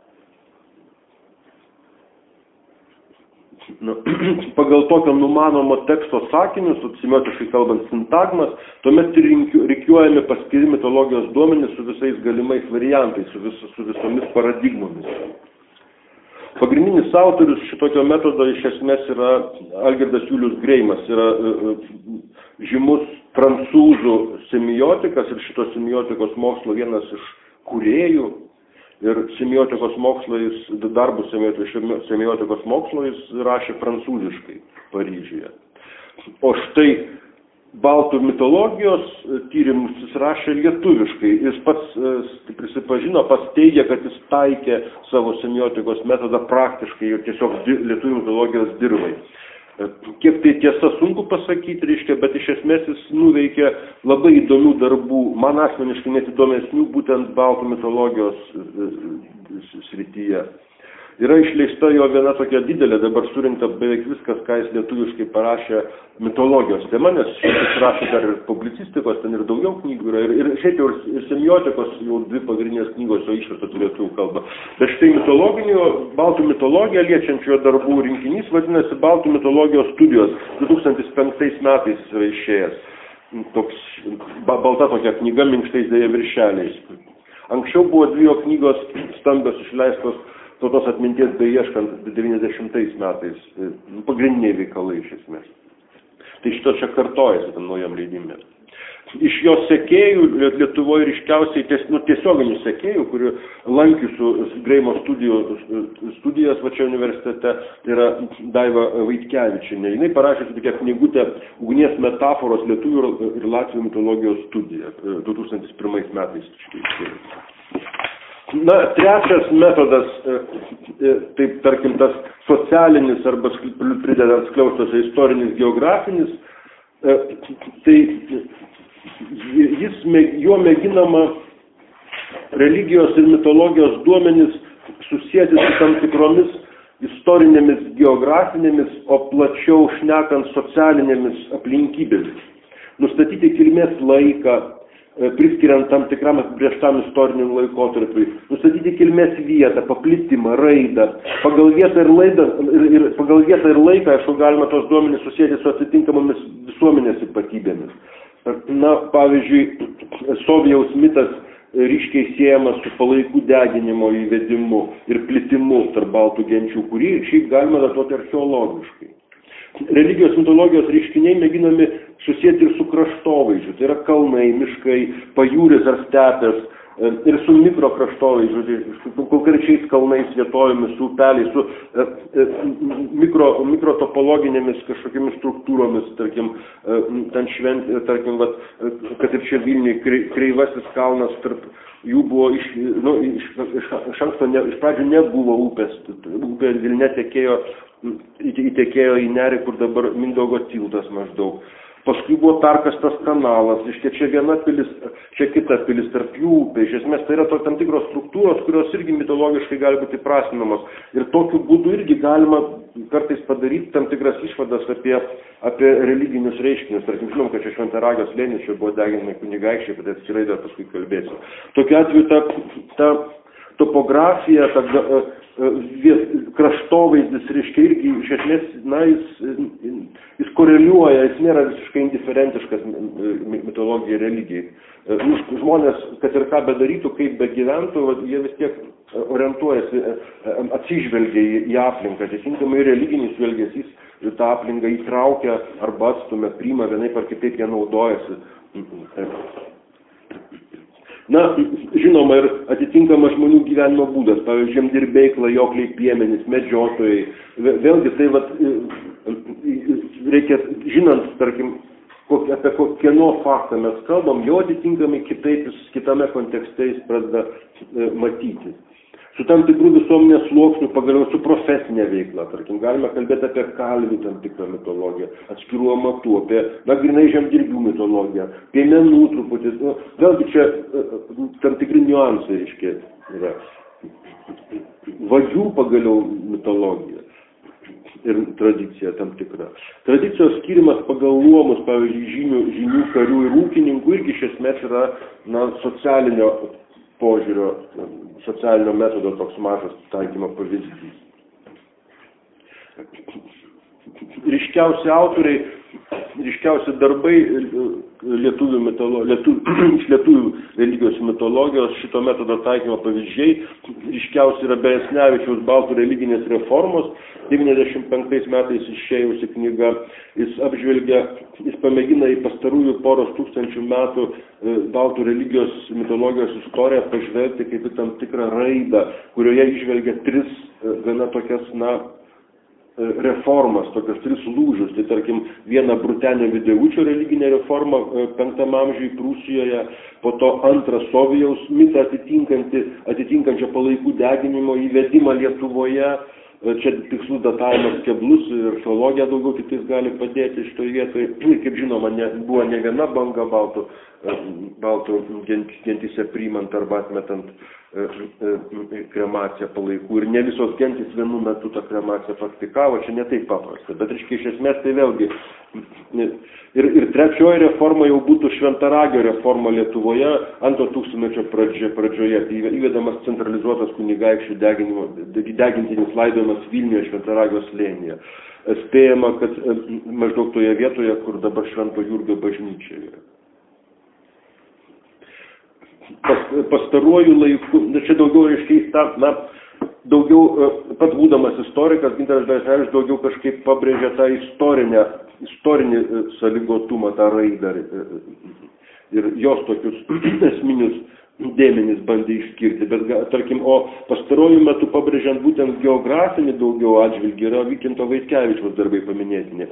Nu, pagal tokio numanomo teksto sakinius, semiotiškai kalbant sintagmas, tuomet rikiuojami paskiri mitologijos duomenys su visais galimais variantais, su, vis, su visomis paradigmomis. Pagrindinis autorius šitokio metodo iš esmės yra Algirdas Julius Greimas, yra žymus prancūzų semiotikas ir šitos semiotikos mokslo vienas iš kūrėjų. Ir semiotikos mokslais, darbus semiotikos mokslais rašė prancūziškai Paryžiuje. O štai baltų mitologijos tyrimus jis rašė lietuviškai. Jis pats prisipažino, pats teigia, kad jis taikė savo semiotikos metodą praktiškai ir tiesiog lietuvių mitologijos dirvai. Kiek tai tiesa sunku pasakyti, reiškia, bet iš esmės jis nuveikė labai įdomių darbų, man asmeniškai net įdomesnių, būtent baltų mitologijos srityje. Yra išleista jo viena tokia didelė, dabar surinkta beveik viskas, ką jis lietuviškai parašė mitologijos tema, nes jis rašė dar ir publicistikos, ten ir daugiau knygų yra, ir, ir šiaip jau ir semiotikos jau dvi pagrindinės knygos jo išverstos į lietuvių kalbą. Bet štai mitologinio, baltų mitologiją liečiančio darbų rinkinys vadinasi Baltų mitologijos studijos, du tūkstantis penktais metais yra išėjęs. Toks, balta tokia knyga, minkštais dėja viršeliais. Anksčiau buvo dvi jo knygos stambios išleistos Tautos atminties beieškant devyniasdešimtais metais, pagrindiniai veikalai iš esmės. Tai šito čia kartojasi tam naujam leidime. Iš jo sekėjų Lietuvoje ryškiausiai ties, nu, tiesioginių sekėjų, kurių lankiusių Greimo studijų, studijas va čia universitete, yra Daiva Vaitkevičienė. Jinai parašė tokią knygutę Ugnies metaforos lietuvių ir latvių mitologijos studija du tūkstantis pirmais metais. Na, trečias metodas, taip tarkim, tas socialinis arba pridedant skliaustose istorinis, geografinis, tai jis, juo mėginama religijos ir mitologijos duomenis susijęti su tam tikromis istorinėmis, geografinėmis, o plačiau šnekant socialinėmis aplinkybėmis. Nustatyti kilmės laiką, priskiriant tam tikram apibrėžtam istoriniam laikotarpiui, nustatyti kilmės vietą, paplitimą, raidą, pagal vietą ir, laidą, ir, ir, pagal vietą ir laiką, aišku, galima tos duomenys susijęti su atitinkamomis visuomenės ypatybėmis. Na, pavyzdžiui, Sovijaus mitas ryškiai siejamas su palaikų deginimo įvedimu ir plitimu tarp baltų genčių, kurį šiaip galima datuoti archeologiškai. Religijos mitologijos reiškiniai mėginami susijęti ir su kraštovaizdžiu, tai yra kalnai, miškai, pajūris ar stepės, ir su mikrokraštovaizdžiu, konkrečiais kalnais, vietovėmis, su upeliais, su mikro, mikrotopologinėmis kažkokiamis struktūromis, tarkim, ten šventė, tarkim, vat, kad ir čia Vilniui Kreivasis kalnas, tarp jų buvo iš, nu, iš, iš, iš anksto, ne, iš pradžių nebuvo upės, upė Vilne tekėjo, įtekėjo į nerį, kur dabar Mindaugo tiltas maždaug. Paskui buvo perkastas kanalas, iškia čia viena pilis, čia kita pilis, tarp jų upė. Iš esmės tai yra to, tam tikros struktūros, kurios irgi mitologiškai gali būti prasminamos. Ir tokiu būdu irgi galima kartais padaryti tam tikras išvadas apie, apie religinius reiškinius. Tarkim, žinom, kad čia Šventaragio slėnis, čia buvo deginami kunigaikščiai, bet atskirai dar paskui kalbėsiu. Tokiu atveju ta, ta topografija, ta kraštovaizdis, reiškia irgi iš esmės, na, jis, jis koreliuoja, jis nėra visiškai indiferentiškas mitologijai, religijai. Žmonės, kad ir ką bedarytų, kaip begyventų, jie vis tiek orientuojasi, atsižvelgia į aplinką. Teisingamai religinis žvelgesys tą aplinką įtraukia arba atstumia, priima vienaip ar kitaip, jie naudojasi. Na, žinoma, ir atitinkamas žmonių gyvenimo būdas, pavyzdžiui, žemdirbiai, klajokliai, piemenys, medžiotojai. Vėlgi, tai vat, reikia, žinant, tarkim, apie kieno faktą mes kalbam, jo atitinkamai kitaip, kitame kontekste jis pradeda matyti. Su tam tikrų visuomenės sluoksnių, pagaliau su profesinė veikla, tarkim, galime kalbėti apie kalvių tam tikrą mitologiją, atskirų amatų, apie, na, grinai žemdirbių mitologiją, piemenų truputį, nu, vėlgi čia tam tikri niuansai, reiškia, yra. Vagių pagaliau mitologija ir tradicija tam tikra. Tradicijos skirimas pagal luomus, pavyzdžiui, žymių, žymių karių ir ūkininkų irgi iš esmės yra, na, socialinio požiūrio, socialinio metodo toks mažas taikymo pavyzdys. Ryškiausi autoriai, ryškiausi darbai lietuvių mitolo, lietuvių, iš lietuvių religijos mitologijos šito metodo taikymo pavyzdžiai. Ryškiausi yra Beresnevičiaus Baltų religinės reformos, devyniasdešimt penktais metais išėjusi knyga. Jis apžvelgia, jis pamėgina į pastarųjų poros tūkstančių metų Baltų religijos mitologijos istoriją pažvelgti kaip į tam tikrą raidą, kurioje išvelgia tris gana tokias, na, reformas, tokios tris lūžius. Tai tarkim, viena Brutenio Videučio religinė reforma penktam amžiui Prūsijoje, po to antrą Sovijaus mitą atitinkančią palaikų deginimo įvedimą Lietuvoje. Čia tikslus datavimas keblus ir archeologija daugiau kitais gali padėti šitoje vietoje. Kaip žinoma, ne, buvo ne viena banga baltų, baltų gentyse priimant arba atmetant kremaciją palaikų. Ir ne visos gentys vienu metu tą kremaciją praktikavo, čia ne taip paprasta. Bet, reiškia, iš esmės tai vėlgi. Ir, ir trečioji reforma jau būtų Šventaragio reforma Lietuvoje antro tūkstantmečio pradžio, pradžioje. Tai įvedamas centralizuotas kunigaikščių degintinis laidojimas Vilniuje Šventaragio slėnyje. Spėjama, kad maždaug toje vietoje, kur dabar Švento Jurgio bažnyčia yra. Pas, pastaruoju laiku, čia daugiau reiškia, na, daugiau, pats būdamas istorikas, Gintaras Beresnevičius daugiau kažkaip pabrėžia tą istorinę, istorinį sąlygotumą, tą raidą ir jos tokius esminius dėmenis bandė išskirti. Bet, tarkim, o pastaruoju metu pabrėžiant būtent geografinį daugiau atžvilgį yra Vykinto Vaitkevičiaus darbai paminėtini.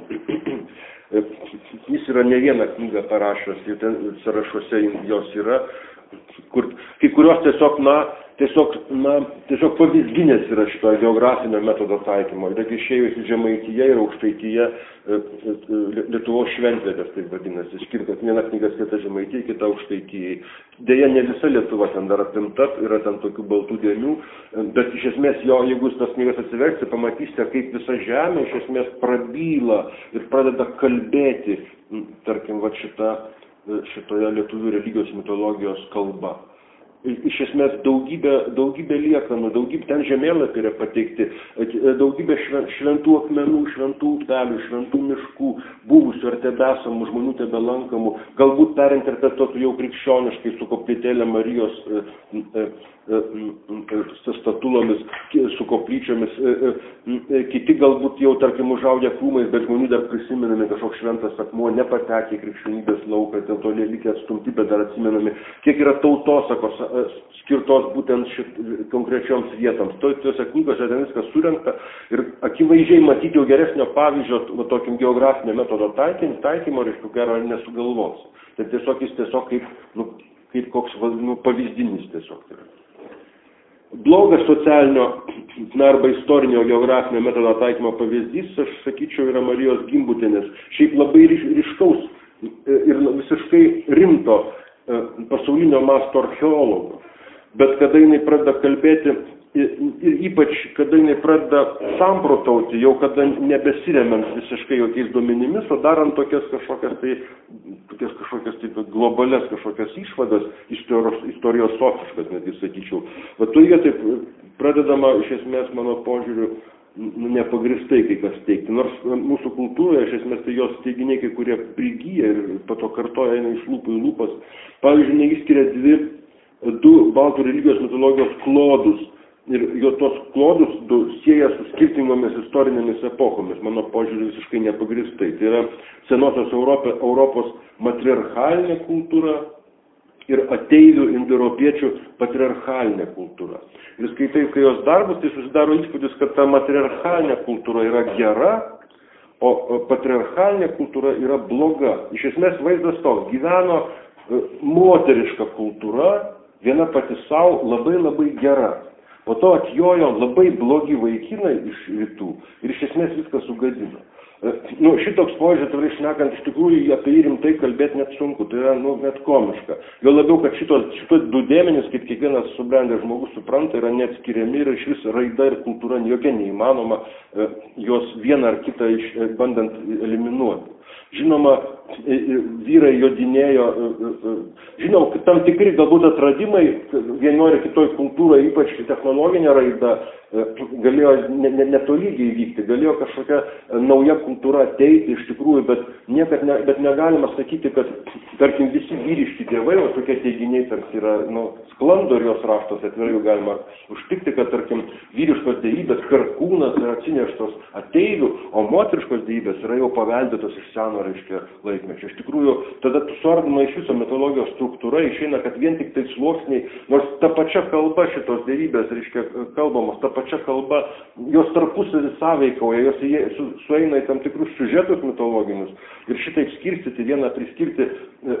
Jis yra ne vieną knygą parašęs, ten sąrašuose jos yra, kur kai kurios tiesiog, na, tiesiog, na, tiesiog pavyzdinės yra šito geografinio metodo taikymo. Yra išėjusi Žemaitija ir Aukštaitija Lietuvos šventvietės, taip vadinasi, skirtas viena knyga skirta Žemaitijai, kita Aukštaitijai. Deja, ne visa Lietuva ten dar apimta, yra ten tokių baltų dėmių, bet iš esmės jo, jeigu jūs tas knygas atsiversite, pamatysite, kaip visa žemė iš esmės prabyla ir pradeda kalbėti, tarkim, va šita šitoje lietuvių religijos mitologijos kalba. Iš esmės daugybė, daugybė liekanų, daugybė ten žemėlapį yra pateikti, daugybė šventų akmenų, šventų upelių, šventų miškų, buvusių ar tebesamų žmonių tebelankamų, galbūt perinterpretuotų jau krikščioniškai su koplytėlė Marijos statulomis, su koplyčiomis, kiti galbūt jau, tarkim, užaugę krūmais, bet žmonių dar prisimenami kažkoks šventas akmuo, nepatekę į krikščionybės lauką, dėl to likę atstumti, bet dar atsimenami, kiek yra tautosakos skirtos būtent šit, konkrečioms vietoms. Tuose knygose ten viskas surengta ir akivaizdžiai matyti jau geresnio pavyzdžio va, tokiam geografinio metodo taikymo, taikymo reiškia, gero nesugalvos. Tai tiesiog jis tiesiog kaip, nu, kaip koks nu, pavyzdinis tiesiog yra. Blogas socialinio na, arba istorinio geografinio metodo taikymo pavyzdys, aš sakyčiau, yra Marijos Gimbutienės. Šiaip labai ryškaus ir visiškai rimto pasaulinio masto archeologo. Bet kada jinai pradeda kalbėti, ir ypač kada jinai pradeda samprotauti, jau kada nebesiremiant visiškai jokiais duomenimis, o darant tokias kažkokias tai, tokias kažkokias tai globalias kažkokias išvadas, istoriosofiškas, netgi sakyčiau. Bet toje taip pradedama iš esmės mano požiūriu nepagristai kai kas teikti. Nors mūsų kultūroje, iš esmės, tai jos teiginiai, kai kurie prigyja ir po to kartoja eina iš lūpų į lūpas. Pavyzdžiui, neišskiria dvi, du baltų religijos mitologijos klodus. Ir jo tos klodus du sieja su skirtingomis istorinėmis epochomis, mano požiūrį visiškai nepagristai. Tai yra senosios Europos, Europos matriarchalinė kultūra ir ateivių indoeuropiečių patriarchalinė kultūra. Ir skaitai, kai jos darbus, tai susidaro įspūdis, kad ta matriarchalinė kultūra yra gera, o patriarchalinė kultūra yra bloga. Iš esmės vaizdas toks, gyveno moteriška kultūra, viena pati savo labai labai gera. Po to atjojo labai blogi vaikinai iš rytų ir iš esmės viską sugadino. Nu, šitoks požiūrė, tavai šnekant, iš tikrųjų apie jį rimtai kalbėti net sunku, tai yra nu, net komiška. Jo labiau, kad šitos, šitos du dėmenys, kaip kiekvienas subrendęs žmogus supranta, yra neatskiriami ir iš vis raida ir kultūra jokia neįmanoma jos vieną ar kitą iš, bandant eliminuoti. Žinoma, vyrai jodinėjo, žinau, tam tikri galbūt atradimai vienoje ar kitoje kultūroje, ypač technologinė raida, galėjo netolygiai vykti, galėjo kažkokia nauja kultūra ateiti iš tikrųjų, bet, niekad ne, bet negalima sakyti, kad, tarkim, visi vyriški tėvai, o tokie teiginiai tarsi yra nu, sklando ir jos raštos atvirai galima užtikti, kad, tarkim, vyriškos dėjybės perkūnas yra atsineštos ateivių, o moteriškos dėjybės yra jau paveldėtos iš seno, reiškia, laikmečio. Iš tikrųjų, tada suardoma iš viso mitologijos struktūra, išeina, kad vien tik tai sluoksniai, nors ta pačia kalba šitos dėjybės, reiškia, kalbamos, ta pačia kalba, jos tarpusavį sąveikauja, jos jie, su, sueina į tam tikrus siužetus mitologinius ir šitaip skirstyti, vieną priskirti e,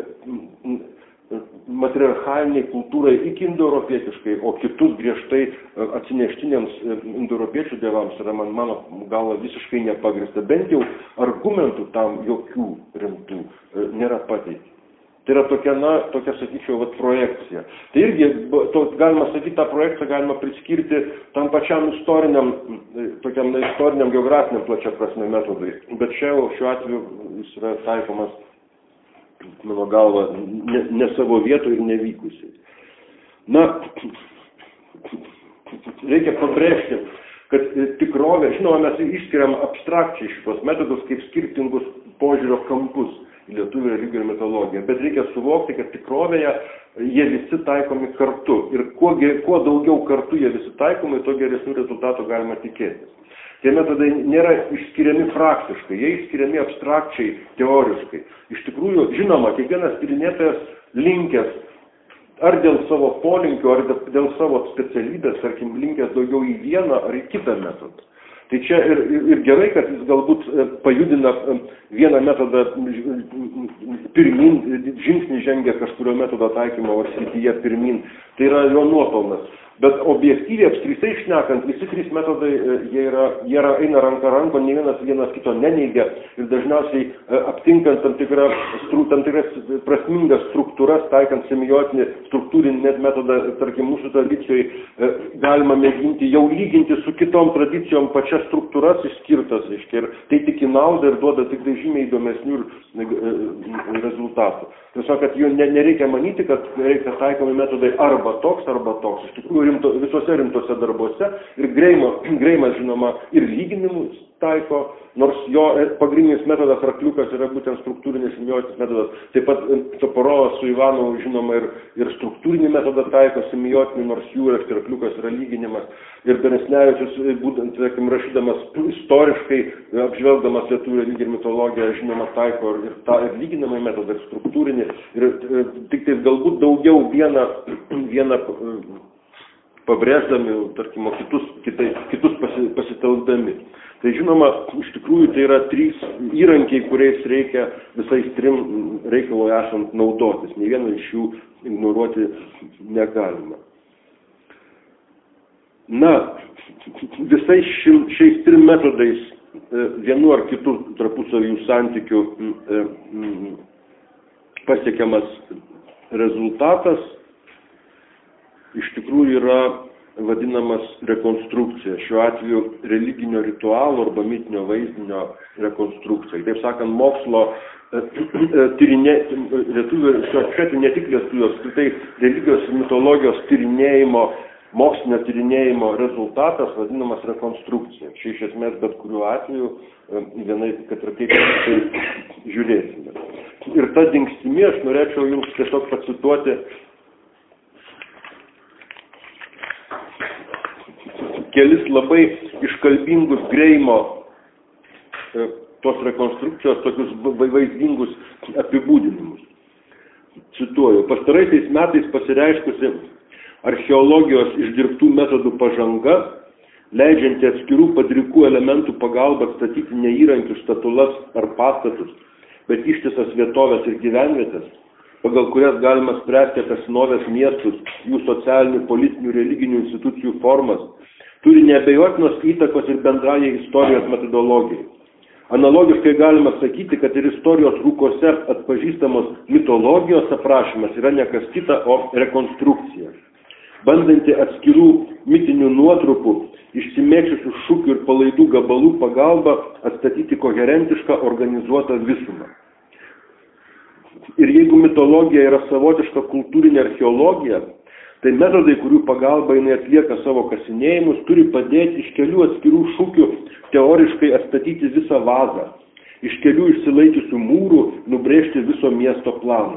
matriarchaliniai kultūrai iki indoeuropietiškai, o kitus griežtai atsineštiniams indoeuropiečių dievams yra man, mano galva visiškai nepagrįsta. Bent jau argumentų tam jokių rimtų nėra pateikti. Tai yra tokia, na, tokia, sakyčiau, vat, projekcija. Tai irgi, to, galima sakyti, tą projekciją galima priskirti tam pačiam istoriniam, tokiam na, istoriniam geografiniam plačia prasme metodai. Bet čia, šiuo atveju jis yra taikomas, mano galva, ne, ne savo vietoje ir nevykusiai. Na, reikia pabrėžti, kad tikrovė, žinoma, mes išskiriam abstrakčiai šitos metodus kaip skirtingus požiūrio kampus į lietuvių religiją ir mitologiją, bet reikia suvokti, kad tikrovėje jie visi taikomi kartu ir kuo, kuo daugiau kartu jie visi taikomi, to geresnių rezultatų galima tikėtis. Tie metodai nėra išskiriami praktiškai, jie išskiriami abstrakčiai, teoriškai. Iš tikrųjų, žinoma, kiekvienas tyrinėtojas linkęs ar dėl savo polinkių, ar dėl savo specialybės, tarkim, linkęs daugiau į vieną ar į kitą metodą. Tai čia ir, ir gerai, kad jis galbūt pajudina vieną metodą pirmin, žingsnį žengia kažkurio metodo taikymo srityje pirmin. Tai yra jo nuopelnas. Bet objektyviai apskritai šnekant, visi trys metodai jie yra, jie yra, eina ranka ranko, ne vienas vienas kito neneigia ir dažniausiai aptinkant tam, tikrą, tam tikras prasmingas struktūras, taikant semiotinį struktūrinį net metodą, tarkim, mūsų tradicijoje galima mėginti jau lyginti su kitom tradicijom pačias struktūras išskirtas, reiškia, ir tai tik į naudą ir duoda tik tai žymiai įdomesnių rezultatų. Tiesiog, kad jų nereikia manyti, kad reikia taikomi metodai arba toks, arba toks. Iš tikrųjų, rimto, visose rimtose darbuose ir Greimo, Greimas, žinoma, ir lyginimus taiko, nors jo pagrindinis metodas rakliukas yra būtent struktūrinis semiotinis metodas. Taip pat Toporovas su Ivanovu, žinoma, ir, ir struktūrinį metodą taiko semiotinį, nors jų rakliukas yra lyginimas. Ir Beresnevičius, būtent, tarkim, rašydamas istoriškai, apžvelgdamas lietuvių religiją ir mitologiją, žinoma, taiko ir, tą, ir lyginamą metodą, ir struktūrinį. Ir, ir tik tai galbūt daugiau vieną, vieną pabrėždami, tarkim, kitus, kitai, kitus pasi, pasitelkdami. Tai žinoma, iš tikrųjų tai yra trys įrankiai, kuriais reikia visais trim reikalo esant naudotis. Nei vieno iš jų ignoruoti negalima. Na, visais šiais trim metodais vienu ar kitų tarpusavio santykių pasiekiamas rezultatas iš tikrųjų yra vadinamas rekonstrukcija. Šiuo atveju religinio ritualo arba mitinio vaizdinio rekonstrukcija. Taip sakant, mokslo tyrinė, lietuvių, šiuo atveju ne tik lietuvių, apskritai religijos ir mitologijos tyrinėjimo mokslinio tyrinėjimo rezultatas vadinamas rekonstrukcija. Čia iš esmės bet kuriuo atveju vienai, kad ir kaip tai žiūrėsime. Ir ta dingstimi aš norėčiau jums tiesiog pacituoti kelis labai iškalbingus Greimo tos rekonstrukcijos, tokius vaizdingus apibūdinimus. Cituoju, pastaraisiais metais pasireiškusi archeologijos išdirbtų metodų pažanga, leidžianti atskirų padrikų elementų pagalbą statyti ne įrankius, statulas ar pastatus, bet ištisas vietovės ir gyvenvietės, pagal kurias galima spręsti apie senovės miestus, jų socialinių, politinių, religinių institucijų formas, turi neabejotinos įtakos ir bendrajai istorijos metodologijai. Analogiškai galima sakyti, kad ir istorijos rūkose atpažįstamos mitologijos aprašymas yra ne kas kita, o rekonstrukcija. Bandanti atskirų mitinių nuotrupų, išsimėčiusių šūkių ir palaidų gabalų pagalba atstatyti koherentišką organizuotą visumą. Ir jeigu mitologija yra savotiška kultūrinė archeologija, tai metodai, kurių pagalba jinai atlieka savo kasinėjimus, turi padėti iš kelių atskirų šūkių teoriškai atstatyti visą vazą, iš kelių išsilaikiusių mūrų nubrėžti viso miesto planą.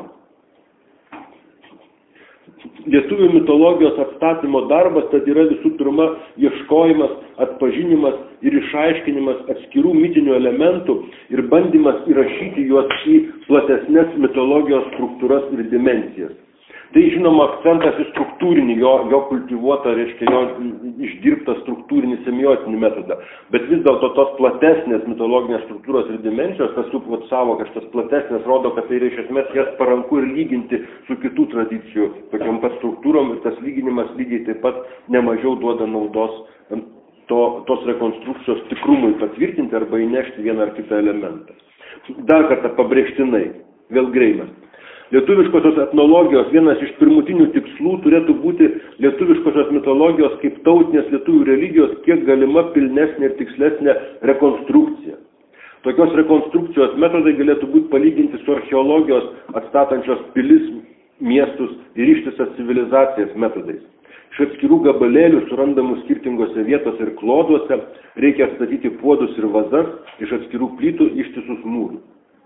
Lietuvių mitologijos atstatymo darbas tad yra visų pirma ieškojimas, atpažinimas ir išaiškinimas atskirų mitinių elementų ir bandymas įrašyti juos į platesnes mitologijos struktūras ir dimensijas. Tai, žinoma, akcentas į struktūrinį, jo, jo kultivuotą, reiškia, jo išdirbtą struktūrinį semiotinį metodą. Bet vis dėlto tos platesnės mitologinės struktūros ir dimensijos, tas supvat savokas, tas platesnės rodo, kad tai yra iš esmės jas paranku ir lyginti su kitų tradicijų tokiam pat struktūrom ir tas lyginimas lygiai taip pat nemažiau duoda naudos to, tos rekonstrukcijos tikrumui patvirtinti arba įnešti vieną ar kitą elementą. Dar kartą pabrėžtinai, vėl Greimas. Lietuviškosios etnologijos vienas iš pirmutinių tikslų turėtų būti lietuviškosios mitologijos kaip tautinės lietuvių religijos kiek galima pilnesnė ir tikslesnė rekonstrukcija. Tokios rekonstrukcijos metodai galėtų būti palyginti su archeologijos atstatančios pilis, miestus ir ištisas civilizacijas metodais. Iš atskirų gabalėlių surandamų skirtingose vietose ir kloduose reikia atstatyti puodus ir vazas, iš atskirų plytų ištisus mūrus.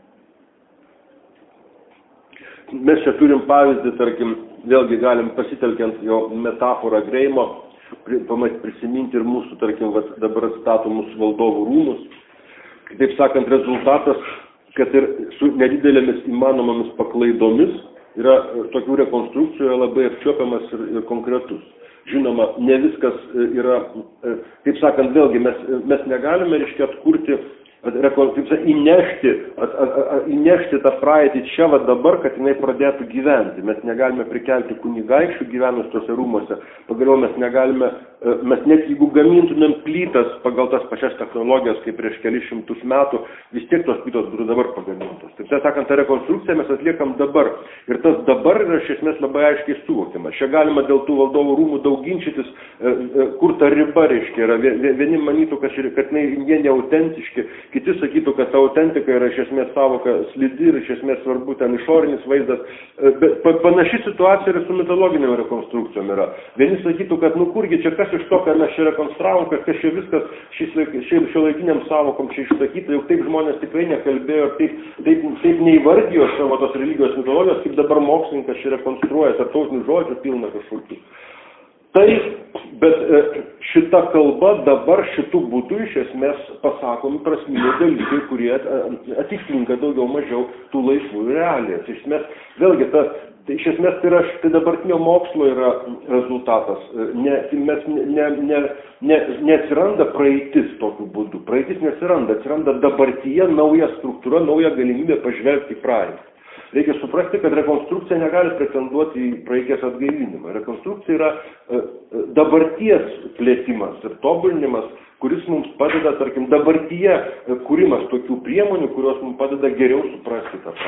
Mes čia turim pavyzdį, tarkim, vėlgi galim pasitelkiant jo metaforą Greimo, prisiminti ir mūsų, tarkim, dabar atstatomus valdovų rūmus. Taip sakant, rezultatas, kad ir su nedidelėmis įmanomomis paklaidomis yra tokių rekonstrukcijų labai apčiuopiamas ir, ir konkretus. Žinoma, ne viskas yra, taip sakant, vėlgi mes, mes negalime, reiškia, atkurti įnešti, at, at, at, įnešti tą praeitį čia va dabar, kad jinai pradėtų gyventi. Mes negalime prikelti kunigaikščių gyvenus tose rūmose. Pagaliau mes negalime, mes net jeigu gamintumėm plytas pagal tas pačias technologijas kaip prieš kelis šimtus metų, vis tiek tos plytos būtų dabar pagamintos. Taip tai sakant, tą rekonstrukciją mes atliekam dabar. Ir tas dabar yra iš esmės labai aiškiai suvokiama. Čia galima dėl tų valdovų rūmų daug ginčytis, kur ta riba reiškia yra. Vieni manytų, kad, kad jie neautentiški. Kiti sakytų, kad ta autentika yra iš esmės savoka slidi ir iš esmės svarbu ten išorinis vaizdas. Bet panaši situacija ir su mitologiniam rekonstrukcijom yra. Vieni sakytų, kad nu kurgi čia kas iš to, kad mes čia rekonstravom, kad kas čia viskas šio laikiniam savokom čia išsakyta, jau taip žmonės tikrai nekalbėjo, taip, taip, taip neįvardijo savo tos religijos mitologijos, kaip dabar mokslininkas čia rekonstruoja, tarptautinių žodžių pilna kažkokių. Tai, bet šita kalba dabar šitų būdų iš esmės pasakomi prasminiai dalykai, kurie atitinka daugiau mažiau tų laisvų realijas. Iš esmės, vėlgi, ta, tai iš esmės tai, yra, tai dabartinio mokslo yra rezultatas. Ne, mes ne, ne, ne, neatsiranda praeitis tokiu būdu. Praeitis neatsiranda, atsiranda dabartyje nauja struktūra, nauja galimybė pažvelgti į praeitį. Reikia suprasti, kad rekonstrukcija negali pretenduoti į praeities atgaivinimą. Rekonstrukcija yra dabarties plėtimas ir tobulinimas, kuris mums padeda, tarkim, dabartyje kūrimas tokių priemonių, kurios mums padeda geriau suprasti tą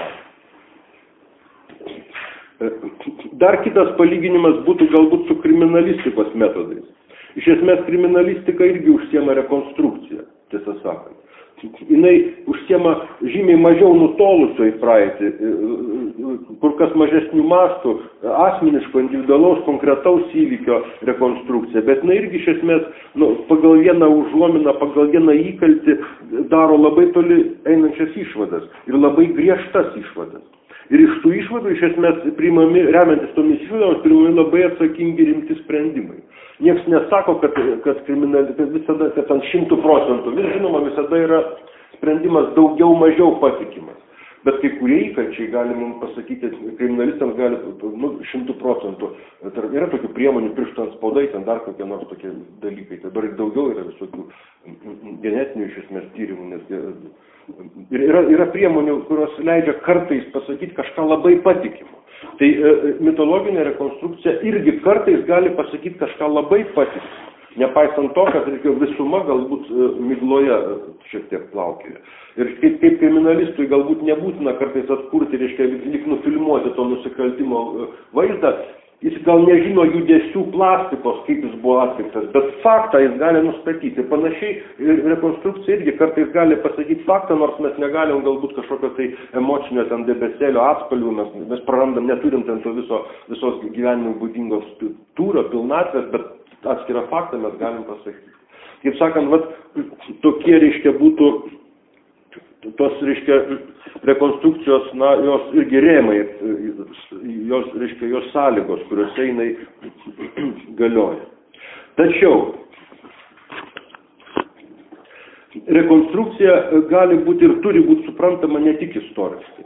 praeitį. Dar kitas palyginimas būtų galbūt su kriminalistikos metodais. Iš esmės, kriminalistika irgi užsiema rekonstrukcija, tiesą sakant. jinai užsiema žymiai mažiau nutolusio į praeitį, kur kas mažesnių mastų, asmeniško, individualaus, konkretaus įvykio rekonstrukcija. Bet jinai irgi iš esmės nu, pagal vieną užuominą, pagal vieną įkaltį daro labai toli einančias išvadas ir labai griežtas išvadas. Ir iš tų išvadų iš esmės priimami, remiantis tomis išvadomis, priimami labai atsakingi rimti sprendimai. Niekas nesako, kad, kad, kriminali, kad visada, kad ant šimtų procentų, vis žinoma, visada yra sprendimas daugiau mažiau patikimas. Bet kai kurie įkalčiai gali mums pasakyti, kriminalistams gali nu, šimtų procentų. Yra tokių priemonių, pirštų ant spaudai, ten dar kokie nors tokie dalykai. Dabar ir daugiau yra visokių genetinių iš esmės tyrimų. Nes ir yra, yra priemonių, kurios leidžia kartais pasakyti kažką labai patikimo. Tai e, mitologinė rekonstrukcija irgi kartais gali pasakyti kažką labai patikimo. Nepaisant to, kad reikia, visuma galbūt e, migloje šiek tiek plaukioja. Ir kaip, kaip kriminalistui galbūt nebūtina kartais atkurti, reiškia, lyg nufilmuoti to nusikaltimo vaizdą, jis gal nežino judesių plastikos, kaip jis buvo atliktas, bet faktą jis gali nustatyti. Panašiai rekonstrukcija irgi kartais gali pasakyti faktą, nors mes negalim galbūt kažkokio tai emocinio ten debesėlio atspalvių, mes, mes prarandam, neturim ten to viso, visos gyvenimui būdingos tūrio, pilnatvės, bet atskirą faktą mes galim pasakyti. Kaip sakant, vat, tokie, reiškia, būtų tos, reiškia, rekonstrukcijos, na, jos irgi rėmai, jos, reiškia, jos sąlygos, kuriuose jinai galioja. Tačiau rekonstrukcija gali būti ir turi būti suprantama ne tik istoriškai.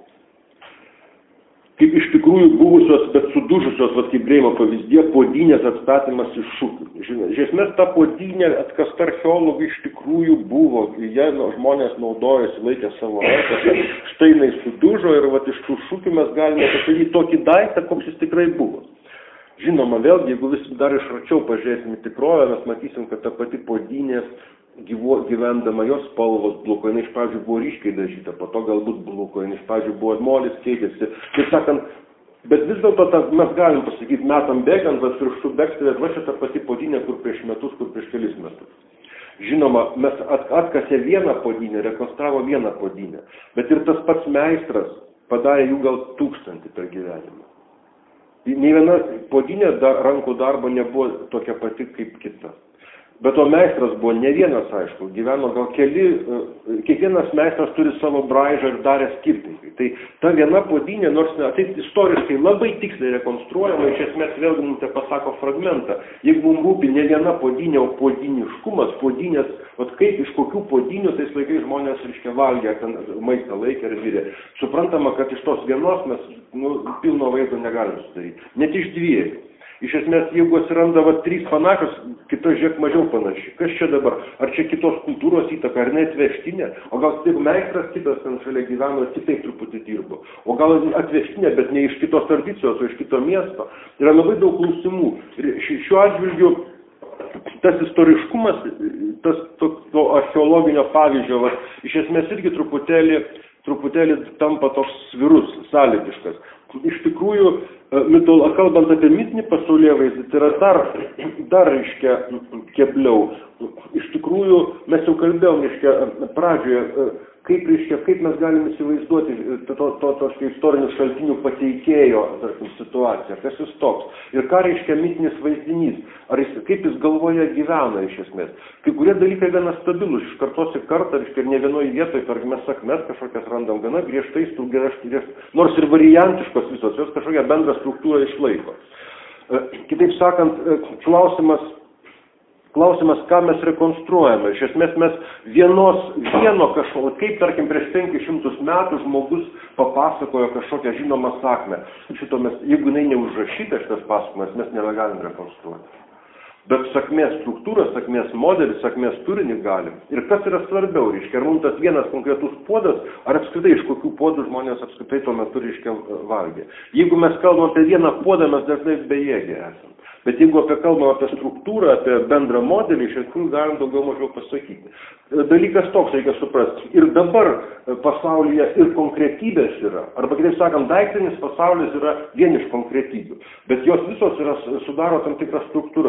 Kaip iš tikrųjų buvusios, bet sudužusios, vat kaip Breimo pavyzdė, puodynės atstatymas iš šukių. Iš esmės, ta puodynė atkasta archeologų iš tikrųjų buvo, jie nu, žmonės naudojasi, laikė savo rankas, štai jinai sudužo ir vat iš tų šukių mes galime pasakyti tokį daiktą, koks jis tikrai buvo. Žinoma, vėlgi, jeigu vis dar iš arčiau pažiūrėsime tikrovę, mes matysim, kad ta pati puodynė gyvo, gyvendama jos spalvos bluko, jinai iš pradžių buvo ryškiai dažyta, po to galbūt bluko, jinai iš pradžių buvo molis, keitėsi. Taip sakant, bet vis dėlto mes galim pasakyti, metam bėgant, bet pirštų bekstelės, va čia ta pati puodynė, kur prieš metus, kur prieš kelis metus. Žinoma, mes at, atkasė vieną puodynę, rekonstravo vieną puodynę, bet ir tas pats meistras padarė jų gal tūkstantį per gyvenimą. Nei viena puodynė dar, rankų darbo nebuvo tokia pati kaip kita. Bet to meistras buvo ne vienas, aišku, gyveno gal keli, kiekvienas meistras turi savo braižą ir darė skirtingai. Tai ta viena puodynė, nors ne, tai istoriškai labai tiksliai rekonstruojama, iš esmės vėlgi mums te pasako fragmentą. Jeigu mums rūpi ne viena puodynė, o puodyniškumas, puodynės, vat kaip iš kokių puodynių tais laikais žmonės, reiškia, valgė, ten maistą laikė ir virė. Suprantama, kad iš tos vienos mes nu, pilno vaizdo negalim sudaryti. Net iš dviejų. Iš esmės, jeigu atsiranda va, trys panašios, kitos žiūrėk mažiau panašiai. Kas čia dabar? Ar čia kitos kultūros įtaka, ar ne atvežtinė? O gal taip meistras kitas ten šalia gyveno, kitaip truputį dirbo? O gal atvežtinė, bet ne iš kitos tradicijos, o iš kito miesto? Yra labai daug klausimų. Ir šiuo atžvilgiu tas istoriškumas, tas to, to archeologinio pavyzdžio, va, iš esmės irgi truputėlį, truputėlį tampa toks svirus, sąlygiškas. Iš tikrųjų, mitol, kalbant apie mitinį pasaulėvaizdį, tai yra dar, dar reiškia, kebliau. Iš tikrųjų, mes jau kalbėjom, reiškia, pradžioje, kaip, reiškia, kaip mes galime įsivaizduoti to, to, to, to istorinių šaltinių pateikėjo, tarkim, situaciją, kas jis toks. Ir ką reiškia mitinis vaizdinys, ar jis, kaip jis galvoje gyvena iš esmės. Kai kurie dalykai gana stabilus, iš kartos į kartą, reiškia, ir ne vienoje vietoje, tarkim, mes sakmes kažkokias randam gana griežtai, griežtai, nors ir variantiškos visos, jos kažkokią bendrą struktūrą išlaiko. Kitaip sakant, klausimas, klausimas, ką mes rekonstruojame. Iš esmės mes vienos, vieno kažko, kaip tarkim prieš penkis šimtus metų žmogus papasakojo kažkokią žinomą sakmę. Šito mes, jeigu jinai neužrašyta šitas pasakojimas, mes nebegalim rekonstruoti. Bet sakmės struktūrą, sakmės modelį, sakmės turinį galim. Ir kas yra svarbiau, reiškia, ar mums tas vienas konkretus puodas, ar apskritai iš kokių puodų žmonės apskritai tuo metu, reiškia, valgė. Jeigu mes kalbam apie vieną puodą, mes dažnai bejėgiai esam. Bet jeigu apie kalbam apie struktūrą, apie bendrą modelį, iš tikrųjų galim daugiau mažiau pasakyti. Dalykas toks, reikia suprasti. Ir dabar pasaulyje ir konkretybės yra, arba kitaip sakant, daiktinis pasaulis yra vien iš konkretybių. Bet jos visos yra, sudaro tam tikras struktūras.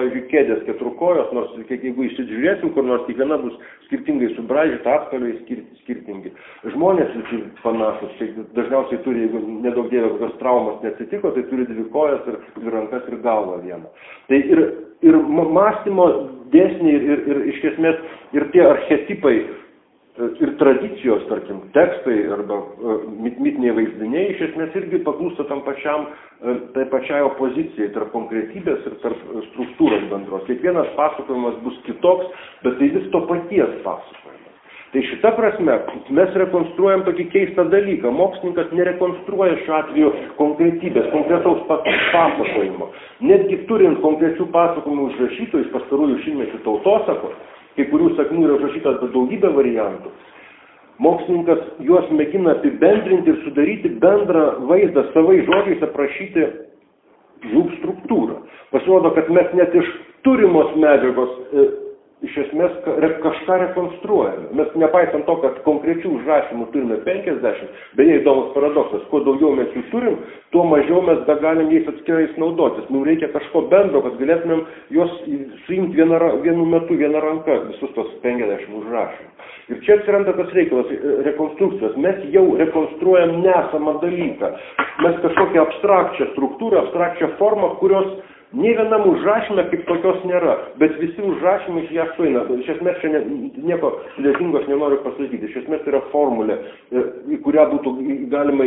pavyzdžiui, kėdės keturkojos, nors jeigu įsižiūrėsim, kur nors kiekviena bus skirtingai subraižyta, atspalviai skir, skirtingi. Žmonės visi panašus, tai dažniausiai turi, jeigu nedaug dievė kokios traumas neatsitiko, tai turi dvi kojas ir dvi rankas ir galvą vieną. Tai ir, ir mąstymo dėsniai ir, ir, ir iš esmės ir tie archetipai, ir tradicijos, tarkim, tekstai arba uh, mitiniai vaizdiniai iš esmės irgi paklūsta tam pačiam, uh, tai pačiai opozicijai tarp konkretybės ir tarp struktūros bendros. Kiekvienas pasakojimas bus kitoks, bet tai vis to paties pasakojimas. Tai šita prasme mes rekonstruojam tokį keistą dalyką. Mokslininkas nerekonstruoja šiuo atveju konkretybės, konkretaus pasakojimo. Netgi turint konkrečių pasakojimų užrašytų iš pastarųjų šimtmečių tautosakos, kai kurių sakmių yra užrašytas daugybė variantų, mokslininkas juos mėgina apibendrinti ir sudaryti bendrą vaizdą, savais žodžiais aprašyti jų struktūrą. Pasirodo, kad mes net iš turimos medžiagos e, iš esmės kažką rekonstruojame. Mes nepaisant to, kad konkrečių užrašymų turime penkiasdešimt, beje įdomus paradoksas, kuo daugiau mes jų turim, tuo mažiau mes da galim jais atskirais naudotis. Mums reikia kažko bendro, kad galėtumėm juos suimti viena, vienu metu, viena ranka, visus tos penkiasdešimt užrašymų. Ir čia atsiranda tas reikalas rekonstrukcijos. Mes jau rekonstruojam nesamą dalyką. Mes kažkokią abstrakčią struktūrą, abstrakčią formą, kurios Nė vienam užrašymė kaip tokios nėra, bet visi užrašymai iš ją sueina. Iš esmės čia ne, nieko sudėtingos nenoriu pasakyti. Iš esmės yra formulė, į kurią būtų galima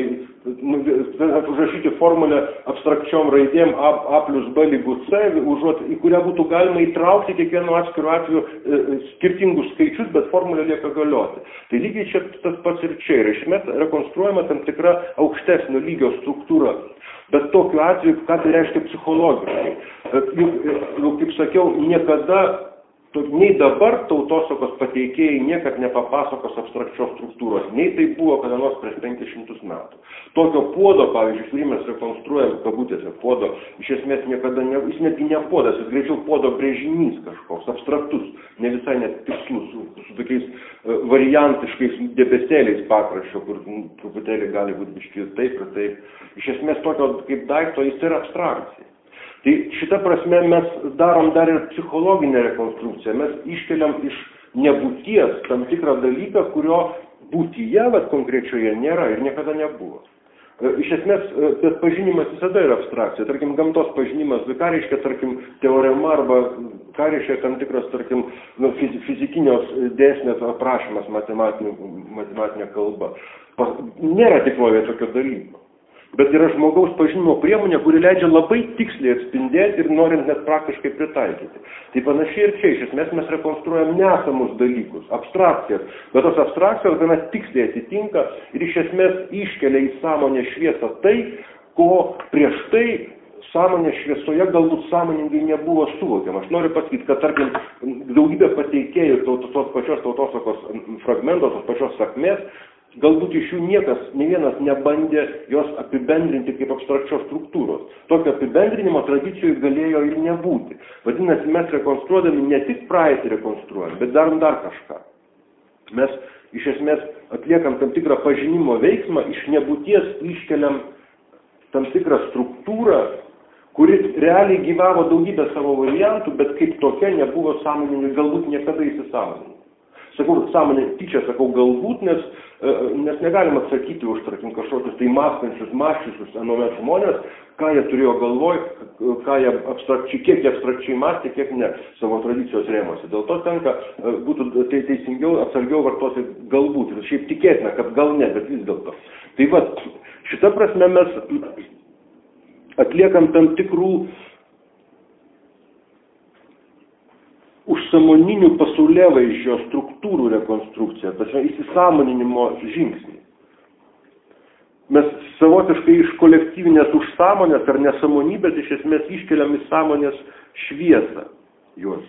užrašyti formulę abstrakčiom raidėm A, A plus B lygus C, užuot, į kurią būtų galima įtraukti kiekvienu atskiru atveju skirtingus skaičius, bet formulė lieka galioti. Tai lygiai čia tas pats ir čia. Ir iš esmės rekonstruojama tam tikra aukštesnio lygio struktūra. Bet tokiu atveju, ką tai reiškia psichologiškai? Juk, jau kaip sakiau, niekada, nei dabar tautosakos pateikėjai niekad nepapasakos abstrakčios struktūros, nei tai buvo kada nors prieš penkis šimtus metų. Tokio puodo, pavyzdžiui, kurį mes rekonstruojam kabutėse, puodo, iš esmės niekada ne, jis netgi ne puodas, jis greičiau puodo brėžinys kažkoks, abstraktus, ne visai net tikslus, su, su tokiais uh, variantiškais debesėliais pakraščio, kur m, truputėlį gali būti biški taip ir taip. Iš esmės tokio kaip daikto jis yra abstrakcija. Tai šitą prasme mes darom dar ir psichologinę rekonstrukciją. Mes iškeliam iš nebūties tam tikrą dalyką, kurio būtyje, bet konkrečioje nėra ir niekada nebuvo. Iš esmės, tas pažinimas visada yra abstrakcija. Tarkim, gamtos pažinimas, ką reiškia, tarkim, teorema arba ką reiškia tam tikras, tarkim, nu, fizikinios dėsnės aprašymas matematinė kalba. Nėra tikrovėje tokio dalyko. Bet yra žmogaus pažinimo priemonė, kuri leidžia labai tiksliai atspindėti ir norint net praktiškai pritaikyti. Tai panašiai ir čia, iš esmės mes rekonstruojam nesamus dalykus, abstrakcijas, bet tos abstrakcijos gana tiksliai atitinka ir iš esmės iškelia į sąmonę šviesą tai, ko prieš tai sąmonė šviesoje galbūt sąmoningai nebuvo suvokiama. Aš noriu pasakyti, kad tarkim daugybė pateikėjų tos, tos pačios tautosakos fragmentos, tos pačios sakmės, galbūt iš jų niekas, ne vienas nebandė jos apibendrinti kaip abstrakčios struktūros. Tokio apibendrinimo tradicijų galėjo ir nebūti. Vadinasi, mes rekonstruodami ne tik praeitį rekonstruojam, bet darom dar kažką. Mes iš esmės atliekam tam tikrą pažinimo veiksmą, iš nebūties iškeliam tam tikrą struktūrą, kuri realiai gyvavo daugybę savo variantų, bet kaip tokia nebuvo sąmoningai, galbūt niekada įsisąmoninga. Sakau, sąmonė, tyčia sakau galbūt, nes, nes negalima atsakyti už, tarkim, kažkokius tai mąstančius, mąščiusius anuomet žmonės, ką jie turėjo galvoj, ką jie abstrakčiai, kiek jie abstrakčiai mąstė, kiek ne savo tradicijos rėmose. Dėl to tenka būtų tai teisingiau, atsargiau vartoti galbūt. Ir šiaip tikėtina, kad gal ne, bet vis dėlto. Tai va, šita prasme mes atliekam tam tikrų užsamoninių pasaulėvaizdžio struktūrų rekonstrukcija, tas yra įsisąmoninimo žingsnį. Mes savotiškai iš kolektyvinės užsąmonės ar nesąmonybės iš esmės iškeliam į sąmonės šviesą juos.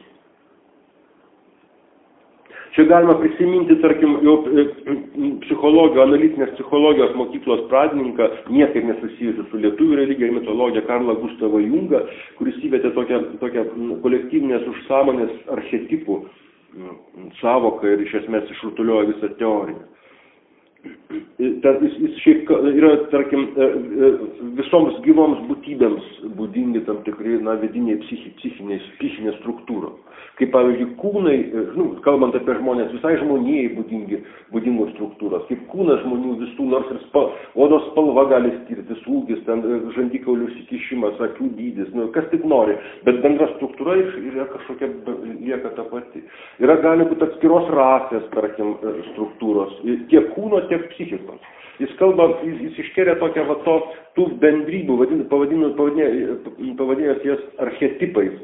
Čia galima prisiminti, tarkim, jau psichologijos, analitinės psichologijos mokyklos pradininką, niekaip nesusijusiu su lietuvių religija ir mitologija, Karlą Gustavą Jungą, kuris įvedė tokią, tokią kolektyvinės užsąmonės archetipų savoką ir iš esmės išrutuliojo visą teoriją. jis, jis šiaip yra, tarkim, visoms gyvoms būtybėms būdingi tam tikri, na, vidiniai psichinės, psichinės struktūros. Kaip, pavyzdžiui, kūnai, nu, kalbant apie žmonės, visai žmonijai būdingi, būdingos struktūros. Kaip kūnas žmonių visų, nors ir spal, odos spalva gali skirtis, ūgis, ten žandikaulių įsikišimas, akių dydis, nu, kas tik nori. Bet bendra struktūra yra kažkokia, lieka ta pati. Yra gali būti atskiros rasės, tarkim, struktūros, tiek kūno, tiek psichikos. Jis kalba, jis, jis iškelia tokią va to, tų bendrybių, pavadinęs pavadinęs jas archetipais,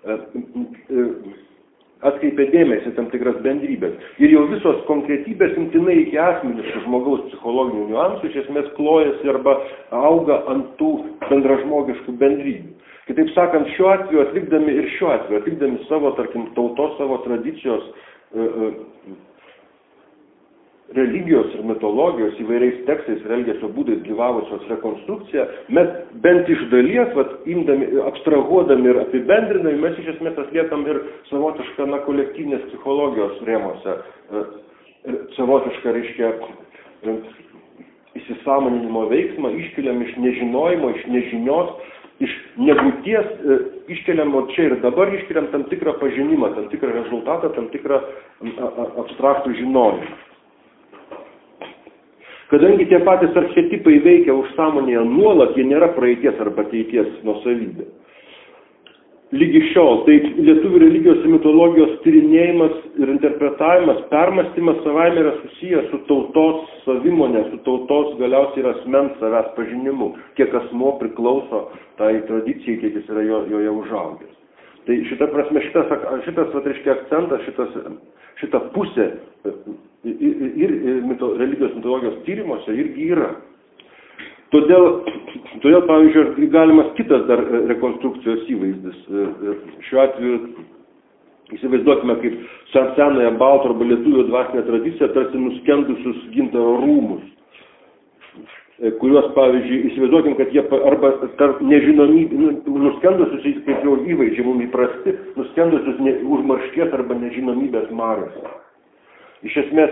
atkreipia dėmesį tam tikras bendrybės. Ir jau visos konkretybės imtinai iki asmeniškų žmogaus psichologinių niuansų iš esmės klojasi arba auga ant tų bendražmogiškų bendrybių. Kitaip sakant, šiuo atveju atlikdami ir šiuo atveju, atlikdami savo, tarkim, tautos, savo tradicijos, religijos ir mitologijos įvairiais tekstais ir elgesio būdais gyvavusios rekonstrukciją, mes bent iš dalies, vat, imdami, abstrahuodami ir apibendrinami, mes iš esmės atliekam ir savotišką, na, kolektyvinės psichologijos rėmose, savotišką, reiškia, įsisąmoninimo veiksmą, iškeliam iš nežinojimo, iš nežinios, iš nebūties, iškeliam, o čia ir dabar iškeliam tam tikrą pažinimą, tam tikrą rezultatą, tam tikrą abstraktų žinojimą. Kadangi tie patys archetipai veikia užsąmonėje nuolat, jie nėra praeities arba ateities nuosavybė. Lygi šiol, tai lietuvių religijos ir mitologijos tyrinėjimas ir interpretavimas, permąstymas savaime yra susijęs su tautos savimonė, su tautos galiausiai ir asmens savęs pažinimu, kiek asmuo priklauso tai tradicijai, kiek jis yra jo, joje užaugęs. Tai šita prasme, šitas, šitas reiškia, akcentas, šitas, šita pusė ir, ir mito, religijos mitologijos tyrimuose irgi yra. Todėl, todėl, pavyzdžiui, galimas kitas dar rekonstrukcijos įvaizdis. Šiuo atveju įsivaizduokime kaip senąją baltų arba lietuvių dvasinę tradiciją, tarsi nuskendusius gintaro rūmus, kuriuos, pavyzdžiui, įsivaizduokim, kad jie arba tarp nežinomybė, nuskendusius, kaip jau įvaizdžiai mums įprasti, nuskendusius ne, užmaršties arba nežinomybės mariose. Iš esmės,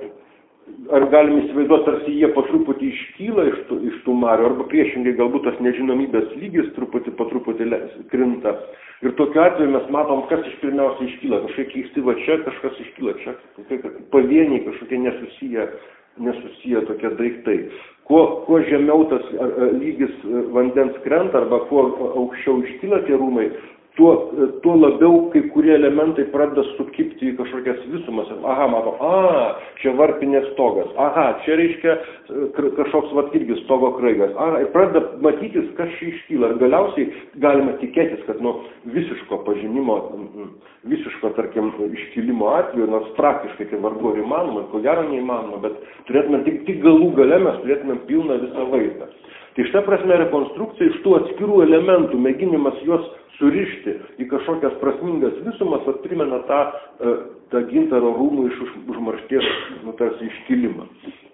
ar galim įsivaizduoti, tarsi jie po truputį iškyla iš tų, iš tų marių, arba priešingai galbūt tas nežinomybės lygis truputį po truputį krinta. Ir tokiu atveju mes matom, kas iš pirmiausia iškyla. Kažkokie keisti va čia, kažkas iškyla čia. Pavieniai kažkokie nesusiję, nesusiję tokie daiktai. Kuo, kuo žemiau tas lygis vandens krenta, arba kuo aukščiau iškyla tie rūmai, Tuo, tuo labiau kai kurie elementai pradeda sukipti į kažkokias visumas. Aha, mato, a, čia varpinės stogas. Aha, čia reiškia kažkoks vat irgi stogo kraigas. Aha, ir pradeda matytis, kas čia iškyla. Ir galiausiai galima tikėtis, kad nuo visiško pažinimo, visiško, tarkim, iškilimo atveju, nors praktiškai tai vargu ar įmanoma, ko gero neįmanoma, bet turėtume tik, tik galų gale mes turėtume pilną visą vaizdą. Tai šitą prasme rekonstrukcija iš tų atskirų elementų, mėginimas juos surišti į kažkokias prasmingas visumas, vat primena tą, tą gintaro rūmų iš užmaršties, nu, tarsi iškilimą.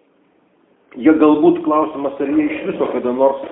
Jie galbūt klausimas, ar jie iš viso kada nors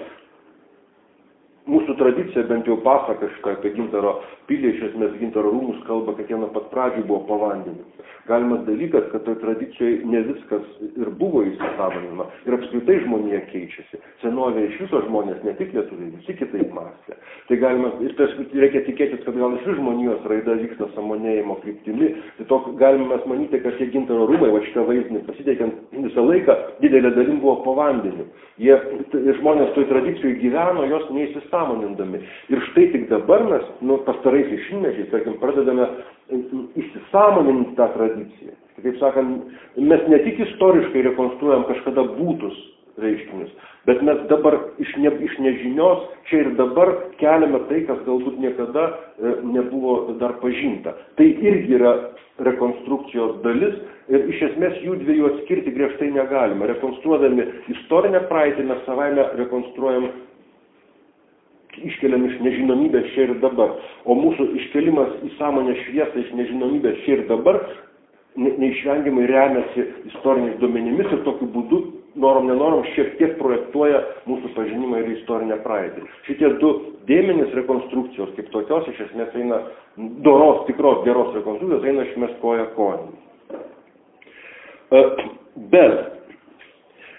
mūsų tradicija, bent jau pasaka šitą apie gintaro pilį, iš esmės gintaro rūmus kalba, kad jie nuo pat pradžių buvo po vandeniu. Galimas dalykas, kad toj tradicijoje ne viskas ir buvo įsisąmoninama. Ir apskritai žmonija keičiasi. Senovėje iš viso žmonės, ne tik lietuviai, visi kitaip mąstė. Tai galima, ir tas reikia tikėtis, kad gal iš žmonijos raida vyksta sąmonėjimo kryptimi. Tai to galime mes manyti, kad tie gintaro rūmai, va šitą vaizdinį pasiteikiant visą laiką, didelė dalim buvo po vandeniu. Jie, žmonės toj tradicijoje gyveno, jos neįsisąmonindami. Ir štai tik dabar mes, nu, pastaraisiais šimtmečiais, tarkim, pradedame įsisąmoninti tą tradiciją. Kaip sakant, mes ne tik istoriškai rekonstruojam kažkada būtus reiškinius, bet mes dabar iš, ne, iš nežinios čia ir dabar keliame tai, kas galbūt niekada e, nebuvo dar pažinta. Tai irgi yra rekonstrukcijos dalis ir iš esmės jų dviejų atskirti griežtai negalima. Rekonstruodami istorinę praeitį mes savaime rekonstruojam, iškeliam iš nežinomybės čia ir dabar. O mūsų iškelimas į sąmonę šviesą iš nežinomybės čia ir dabar ne, neišvengiamai remiasi istoriniais duomenimis ir tokiu būdu, norom nenorom, šiek tiek projektuoja mūsų pažinimą ir istorinę praeitį. Šitie du dėmenys rekonstrukcijos kaip tokios iš esmės eina, doros, tikros, geros rekonstrukcijos eina iš esmės koja kojon. Bet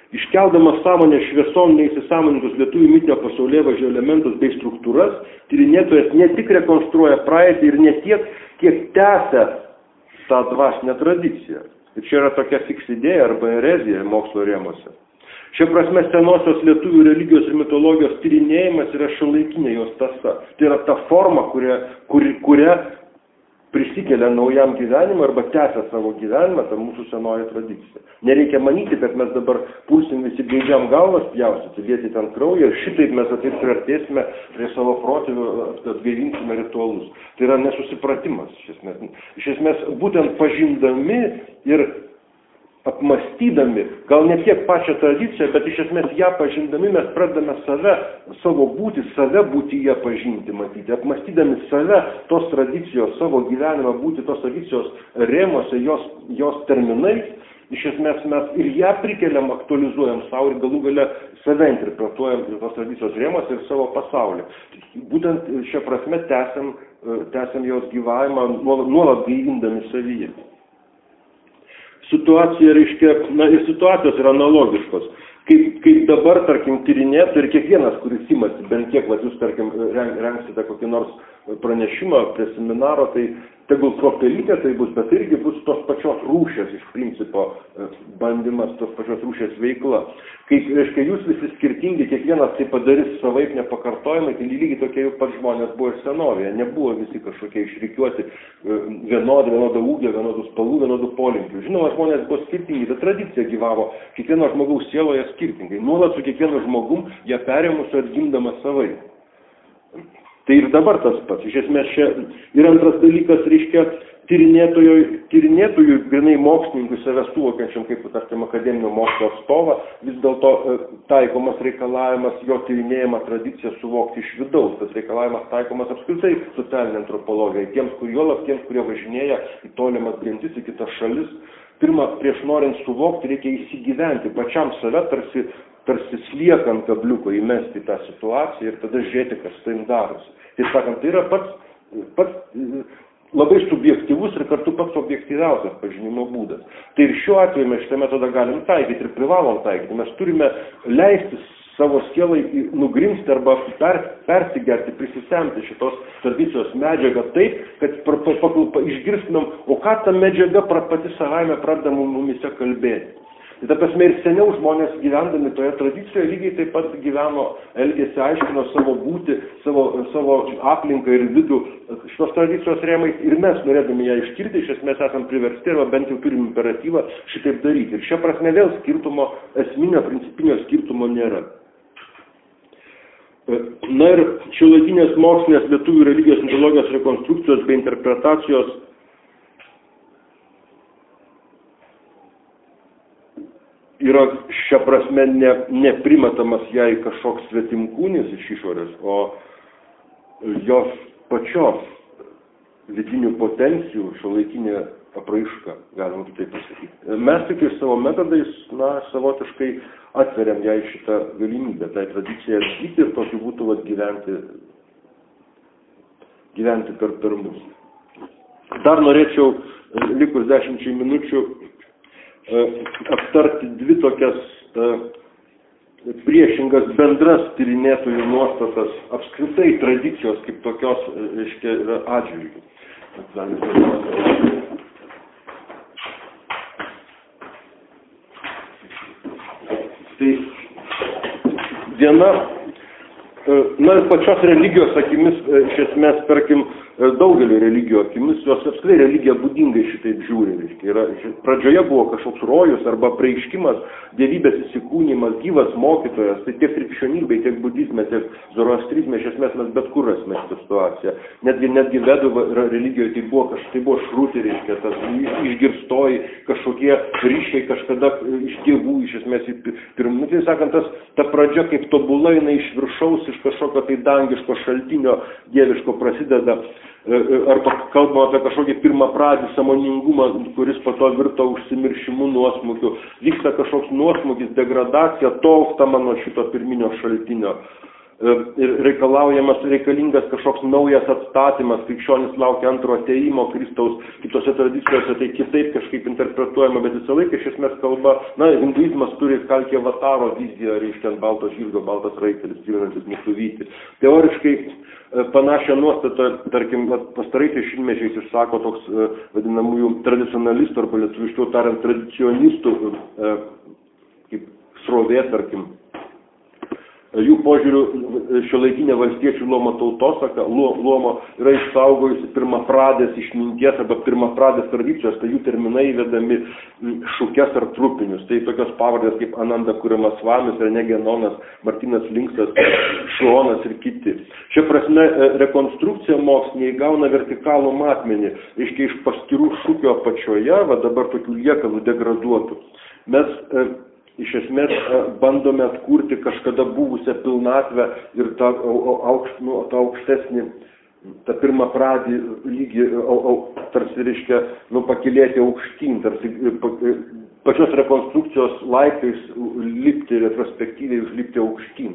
Iškeldamas sąmonę švieson neįsisąmonintus lietuvių mitinio pasaulėvaizdžio elementus bei struktūras, tyrinėtojas ne tik rekonstruoja praeitį ir ne tiek, kiek tęsia tą dvasinę tradiciją. Ir čia yra tokia fiks idėja arba erezija mokslo rėmuose. Šia prasme senosios lietuvių religijos ir mitologijos tyrinėjimas yra šiuolaikinė jos tąsa. Tai yra ta forma, kuria, kuri, kuria prisikelia naujam gyvenimui arba tęsia savo gyvenimą, ta mūsų senoji tradicija. Nereikia manyti, kad mes dabar pulsim visi gaidžiam galvas pjaustyti, lieti ten kraują ir šitaip mes ateit priartėsime prie savo protėvių, atgaivinsime ritualus. Tai yra nesusipratimas iš esmės. Iš esmės, būtent pažindami ir apmastydami, gal ne tiek pačią tradiciją, bet iš esmės ją pažindami mes pradame save, savo būti, save būtyje pažinti, matyti. Apmastydami save, tos tradicijos, savo gyvenimą būti, tos tradicijos rėmose, jos, jos terminais, iš esmės mes ir ją prikeliam, aktualizuojam savo ir galų gale save interpretuojam tos tradicijos rėmose ir savo pasaulį. Būtent šią prasme tęsiam, tęsiam jos gyvavimą, nuolat, nuolat gaivindami savyje. Situacija, reiškia, na ir situacijos yra analogiškos. Kaip, kaip dabar, tarkim, tyrinėtų ir kiekvienas, kuris imasi, bent kiek, va, jūs, tarkim, rengsite kokį nors pranešimą prie seminaro, tai tegul kruopelytė tai bus, bet irgi bus tos pačios rūšės iš principo bandymas, tos pačios rūšės veikla. Kaip, reiškia, jūs visi skirtingi, kiekvienas tai padarys savaip nepakartojimai, tai lygiai tokie jau pat žmonės buvo ir senovėje, nebuvo visi kažkokie išrikiuoti vienodų, vienodų ūgio, vienodų spalvų, vienodų polinkių. Žinoma, žmonės buvo skirtingi, ta tradicija gyvavo, kiekvieno žmogaus sieloje skirtingai, nuolat su kiekvienu žmogum ją perėmus ir atgimdama savai. Tai ir dabar tas pats. Iš esmės čia ir antras dalykas, reiškia, tyrinėtojų, tyrinėtojų grinai mokslininkų save suvokiančiam kaip, tarkim, akademinio mokslo atstovą, vis dėlto taikomas reikalavimas jo tyrinėjimą tradiciją suvokti iš vidaus. Tas reikalavimas taikomas apskritai socialinė antropologija. Tiems, kur juolab, tiems, kurie važinėja į tolimas gentis, į kitas šalis. Pirma, prieš norint suvokti, reikia įsigyventi pačiam save, tarsi, tarsi sliekant kabliuko įmesti tą situaciją ir tada žiūrėti, kas tai darosi. Tai sakant, tai yra pats, pats labai subjektyvus ir kartu pats objektyviausias pažinimo būdas. Tai ir šiuo atveju mes šitą metodą galim taikyti ir privalom taikyti. Mes turime leisti savo sielai nugrimsti arba per, persigerti, prisisemti šitos tradicijos medžiagą taip, kad pra, pra, pra, išgirstumėm, o ką ta medžiaga pra, pati savaime pradeda mumise kalbėti. Tai ta prasme ir seniau žmonės gyvendami toje tradicijoje lygiai taip pat gyveno, elgėsi, aiškino savo būtį, savo, savo aplinką ir vidų šitos tradicijos rėmais ir mes norėdami ją ištirti, iš esmės esam priversti arba bent jau turim imperatyvą šitaip daryti. Ir šia prasme vėl skirtumo, esminio, principinio skirtumo nėra. Na ir šiuolaikinės mokslinės lietuvių religijos mitologijos rekonstrukcijos bei interpretacijos yra šia prasme ne, neprimetamas jai kažkoks svetimkūnis iš išorės, o jos pačios vidinių potencijų šiuolaikinė apraiška, galima taip pasakyti. Mes tik ir savo metodais, na, savotiškai atveriam jai šitą galimybę, tai tradiciją atgyti ir tokiu būtų vat, gyventi, gyventi per, per mus. Dar norėčiau, likus dešimčiai minučių, aptarti dvi tokias priešingas bendras tyrinėtojų nuostatas apskritai tradicijos kaip tokios, reiškia, yra atžvilgių. Tai viena, na ir pačios religijos akimis, iš esmės, tarkim, daugelio religijų akimis, jos apskritai religija būdingai šitaip žiūri. Yra, pradžioje buvo kažkoks rojus arba preiškimas, dievybės įsikūnymas, gyvas mokytojas, tai tiek krikščionybė, tiek budizme, tiek zoroastrizme, iš esmės mes bet kur rasime šitą situaciją. Netgi, netgi vedų religijoje tai buvo, tai buvo šrūti, reiškia, tas išgirstoji, kažkokie ryšiai kažkada iš dievų, iš esmės, pirmų, tai sakant, tas, ta pradžia kaip tobula, jinai iš viršaus, iš kažkokio tai dangiško šaltinio dieviško prasideda. Arba kalbama apie kažkokį pirmapradį sąmoningumą, kuris po to virto užsimiršimu, nuosmukiu. Vyksta kažkoks nuosmukis, degradacija, tolstama nuo šito pirminio šaltinio. ir reikalaujamas, reikalingas kažkoks naujas atstatymas, krikščionis laukia antro ateimo Kristaus, kitose tradicijose tai kitaip kažkaip interpretuojama, bet visą laiką iš esmės kalba, na, hinduizmas turi Kalkė Vataro viziją, reiškia ant balto žirgo, baltas raitelis, tyrinantis mūsų vytį. Teoriškai panašią nuostatą, tarkim, pastaraisiais šimtmečiais išsako toks vadinamųjų tradicionalistų arba lietuviškiau tariant tradicionistų kaip srovė, tarkim. Jų požiūrių šiuolaikinė valstiečių luomo tautosaka, luomo yra išsaugojusi pirmapradės išminties arba pirmapradės tradicijos, tai jų terminai įvedami šukes ar trupinius. Tai tokios pavardės kaip Ananda Kuriamasvamis, Renė Genonas, Martynas Linksas, Šonas ir kiti. Šia prasme rekonstrukcija mokslinė įgauna vertikalų matmenį, reiškia iš paskirų šūkio apačioje, va dabar tokių liekanų degraduotų. Mes iš esmės bandome atkurti kažkada buvusią pilnatvę ir tą, aukšt, nu, tą aukštesnį, tą pirmą pradį lygį, au, au, tarsi reiškia, nu, pakilėti aukštyn, tarsi pačios rekonstrukcijos laiptais lipti retrospektyviai, užlipti aukštyn.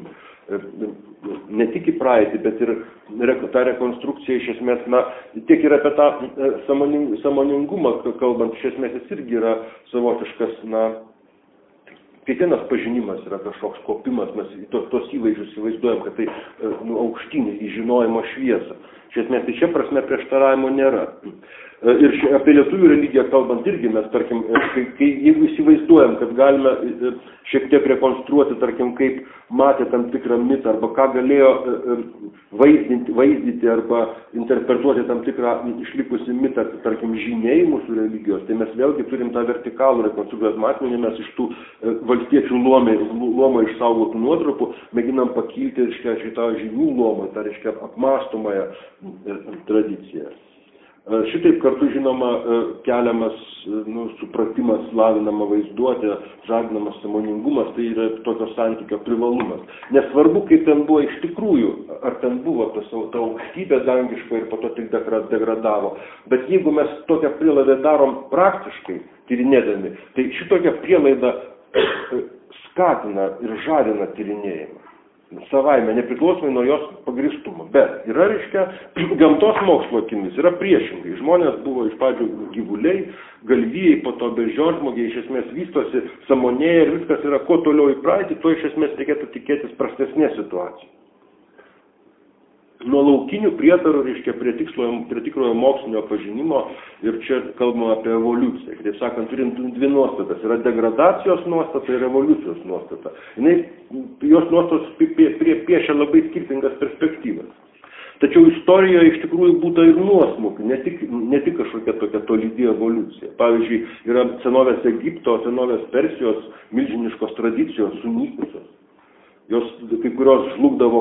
Ne tik į praeitį, bet ir ta rekonstrukcija iš esmės, na, tiek ir apie tą sąmoningumą kalbant, iš esmės jis irgi yra savotiškas, na, kiekvienas pažinimas yra kažkoks kopimas, mes tos, tos įvaizdžius įvaizduojam, kad tai nu, aukštinė į žinojimo šviesą. Iš esmės, tai šia prasme prieštaravimo nėra. Ir ši, apie lietuvių religiją kalbant irgi mes, tarkim, kai, kai, jeigu įsivaizduojam, kad galime šiek tiek rekonstruoti, tarkim, kaip matė tam tikrą mitą, arba ką galėjo vaizdinti, vaizdyti arba interpretuoti tam tikrą išlikusi mitą, tarkim, žiniai mūsų religijos, tai mes vėlgi turim tą vertikalų rekonstrukcijos matmenį, mes iš tų valstiečių luomai, luomo išsaugotų nuotrupų mėginam pakilti, reiškia, šitą žinių luomą, tą, reiškia, apmąstomąją tradiciją. Šitaip kartu, žinoma, keliamas nu, supratimas, lavinama vaizduotė, žadinamas sąmoningumas, tai yra tokio santykio privalumas. Nesvarbu, kaip ten buvo iš tikrųjų, ar ten buvo ta, ta aukštybė dangiška ir po to tik degradavo. Bet jeigu mes tokią prielaidą darom praktiškai, tyrinėdami, tai šitokia prielaida skatina ir žadina tyrinėjimą. Savaime, nepriklausomai nuo jos pagristumo. Bet yra, reiškia, gamtos mokslo akimis, yra priešingai. Žmonės buvo iš pradžių gyvuliai, galvijai, po to beždžionžmogiai, iš esmės vystosi, sąmonėja ir viskas yra kuo toliau į praeitį, to iš esmės reikėtų tikėtis prastesnės situacijos. Nuo laukinių prietarų, reiškia, prie, tikslo, prie tikrojo mokslinio pažinimo ir čia kalbama apie evoliuciją. Kitaip sakant, turim dvi nuostatas. Yra degradacijos nuostata ir evoliucijos nuostata. Jinai, jos nuostatos pie, pie, piešia labai skirtingas perspektyvas. Tačiau istorijoje iš tikrųjų būta ir nuosmukių, ne tik, ne tik kažkokia tokia tolydi evoliucija. Pavyzdžiui, yra senovės Egipto, senovės Persijos milžiniškos tradicijos sunykusios. Jos kai kurios žlugdavo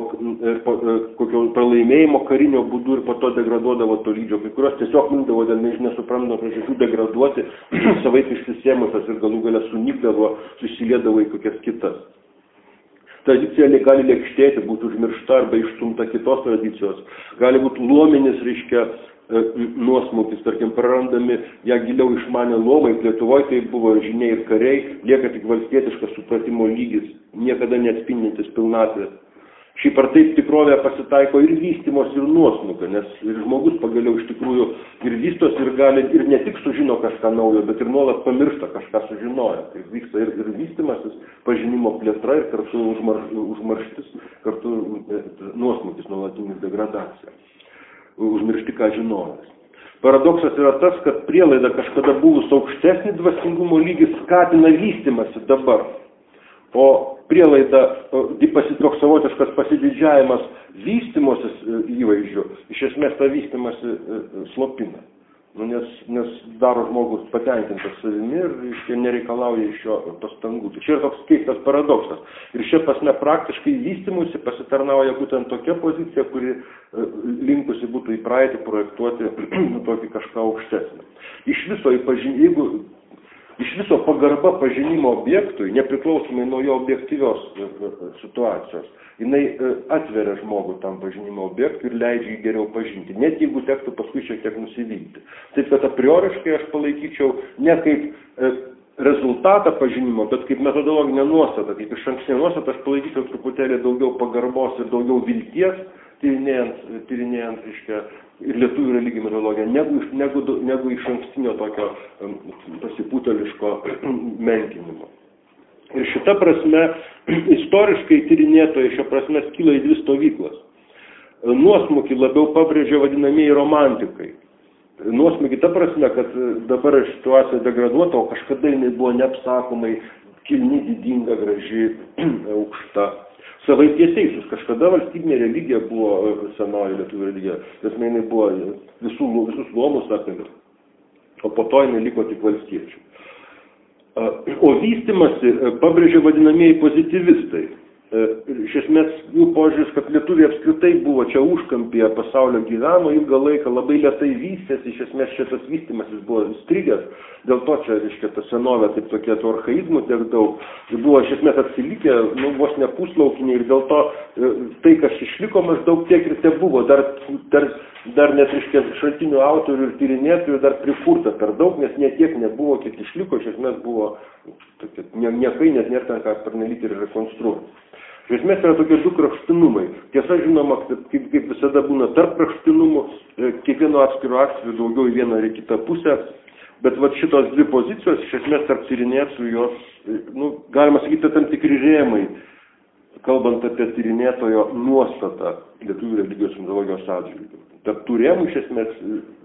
kokio pralaimėjimo karinio būdu ir po to degraduodavo tolydžio, kai kurios tiesiog imdavo dėl nesuprantamų priežasčių degraduoti, savaip išsisėmusios ir galų gale sunykdavo, susiliedavo į kokias kitas. Tradicija gali lėkštėti, būti užmiršta arba išstumta kitos tradicijos. Gali būti luominis, reiškia, nuosmukis, tarkim, prarandami ją giliau išmanę luomai, Lietuvoje tai buvo žiniai ir kariai, lieka tik valstietiškas supratimo lygis, niekada neatspindintis pilnatvės. Šiaip ar taip tikrovė pasitaiko ir vystymos, ir nuosmukio, nes ir žmogus pagaliau iš tikrųjų ir vystos, ir gali, ir ne tik sužino kažką naujo, bet ir nuolat pamiršta kažką sužinoja. Tai vyksta ir, ir vystymasis, pažinimo plėtra, ir kartu užmar, užmarštis, kartu nuosmukis, nuolatinis degradacija. Užmiršti, ką žinojęs. Paradoksas yra tas, kad prielaida kažkada buvus aukštesnį dvasingumo lygį skatina vystymasi dabar, o prielaida, toks savotiškas pasididžiavimas vystymosis įvaizdžių, iš esmės tą vystymasi slopina. Nu, nes, nes daro žmogus patenkintas savimi ir iškia nereikalauja iš jo pastangų. Tai čia yra toks keistas paradoksas. Ir šia prasme praktiškai vystymusi pasitarnauja būtent tokia pozicija, kuri linkusi būtų į praeitį projektuoti nu, tokį kažką aukštesnį. Iš viso, jeigu, iš viso pagarba pažinimo objektui, nepriklausomai nuo jo objektyvios situacijos, jinai atveria žmogų tam pažinimo objektui ir leidžia jį geriau pažinti, net jeigu tektų paskui šiek tiek nusivilti. Taip, kad a prioriškai aš palaikyčiau ne kaip rezultatą pažinimo, bet kaip metodologinę nuostatą, kaip iš ankstinę nuostatą, aš palaikyčiau truputėlį daugiau pagarbos ir daugiau vilties, tyrinėjant, tyrinėjant reiškia, ir lietuvių religijų metodologiją, negu, negu, negu iš ankstinio tokio pasipūteliško menkinimo. Ir šita prasme, istoriškai tyrinėtojai šia prasme skyla į dvi stovyklas. Nuosmukį labiau pabrėžia vadinamieji romantikai. Nuosmukį ta prasme, kad dabar situacija degraduota, o kažkada jinai buvo neapsakomai kilni, didinga, graži, aukšta. Savai tiesiaisus, kažkada valstybinė religija buvo senoji lietuvių religija, nes jinai buvo visų, visus luomus apimė, o po to jinai liko tik valstiečių. O vystimasi pabrėžia vadinamieji pozitivistai. Iš esmės, jų požiūris, kad lietuviai apskritai buvo čia užkampyje pasaulio gyveno, ilgą laiką labai lėtai vystėsi, iš esmės šitas vystimasis buvo strigęs, dėl to čia, reiškia, ta senovė, taip tokie tų archaizmų tiek daug, buvo iš esmės atsilikę, nu, vos ne puslaukiniai, ir dėl to tai, kas išliko maždaug tiek ir te buvo, dar, dar, dar net, reiškia, šaltinių autorių ir tyrinėtojų dar prikurta per daug, nes ne tiek nebuvo, kiek išliko, iš esmės buvo tokie, ne, niekai, net nėra ten ką pernelyg ir rekonstruoti. Iš esmės yra tokie du kraštinumai. Tiesa, žinoma, kaip, kaip visada būna tarp kraštinumų, kiekvieno atskiro atveju daugiau į vieną ar į kitą pusę, bet vat šitos dvi pozicijos, iš esmės tarp tyrinėtojų jos, nu, galima sakyti, tam tikri rėmai, kalbant apie tyrinėtojo nuostatą lietuvių religijos metodologijos atžvilgiu. Tarp tų rėmų, iš esmės,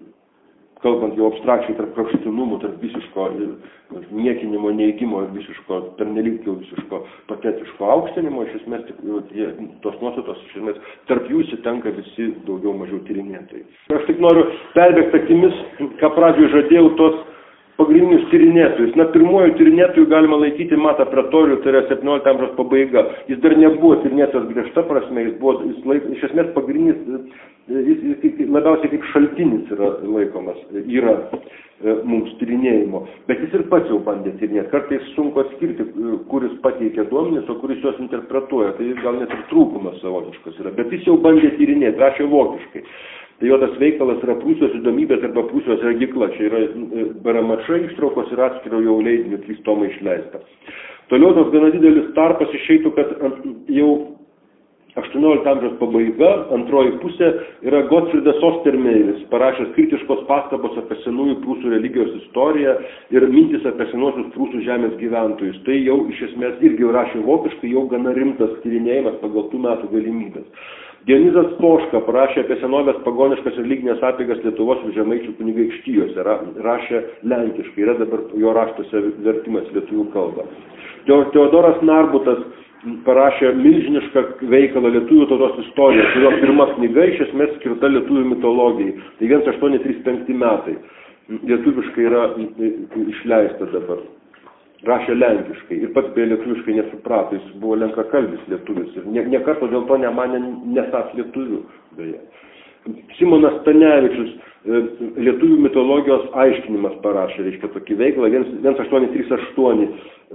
kalbant jau abstrakčiai tarp kraštinumų, tarp visiško niekinimo, neigimo ir visiško, pernelyg jau visiško patetiško aukštinimo, iš esmės jie, tos nuostatos, iš esmės, tarp jų įsitenka visi daugiau mažiau tyrinėtojai. Aš tik noriu perbėgti akimis, ką pradžioje žadėjau, tos pagrindinius tyrinėtojus. Na, pirmojų tyrinėtojų galima laikyti Matą Pretorių, tai yra septyniolikto amžiaus pabaiga. Jis dar nebuvo tyrinėtas griežta prasme, jis buvo, jis laik, iš esmės pagrindinis, jis, jis labiausiai kaip šaltinis yra laikomas, yra mums tyrinėjimo. Bet jis ir pats jau bandė tyrinėti. Kartais sunku atskirti, kuris pateikia duomenis, o kuris juos interpretuoja. Tai jis gal net ir trūkumas savotiškas yra. Bet jis jau bandė tyrinėti, rašė vokiškai. Tai jo tas veikalas yra Prūsijos įdomybės arba Prūsijos regikla. Čia yra B R M Š ištraukos ir atskiro jau leidinio trys tomai išleista. Toliau tas gana didelis tarpas išeitų, kad jau aštuoniolikto amžiaus pabaiga, antroji pusė, yra Gotfridas Ostermeilis, parašęs kritiškos pastabos apie senųjų prūsų religijos istoriją ir mintis apie senuosius prūsų žemės gyventojus. Tai jau iš esmės irgi rašė vokiškai, jau gana rimtas tyrinėjimas pagal tų metų galimybės. Dionizas Poška parašė apie senovės pagoniškas religinės apeigas Lietuvos ir Žemaičių kunigaikštijose, rašė lenkiškai, yra dabar jo raštuose vertimas lietuvių kalba. Teodoras Narbutas parašė milžinišką veikalą lietuvių tautos istorijos, kurio pirma knyga iš esmės skirta lietuvių mitologijai. Tai tūkstantis aštuoni trys penkti metai. Lietuviškai yra išleista dabar. Rašė lenkiškai ir pats beje lietuviškai nesuprato, jis buvo lenkakalbis lietuvis ir ne, ne karto dėl to nemanė nesas lietuvių beje. Simonas Stanevičius lietuvių mitologijos aiškinimas parašė, reiškia tokį veiklą, tūkstantis aštuoni trys aštuoni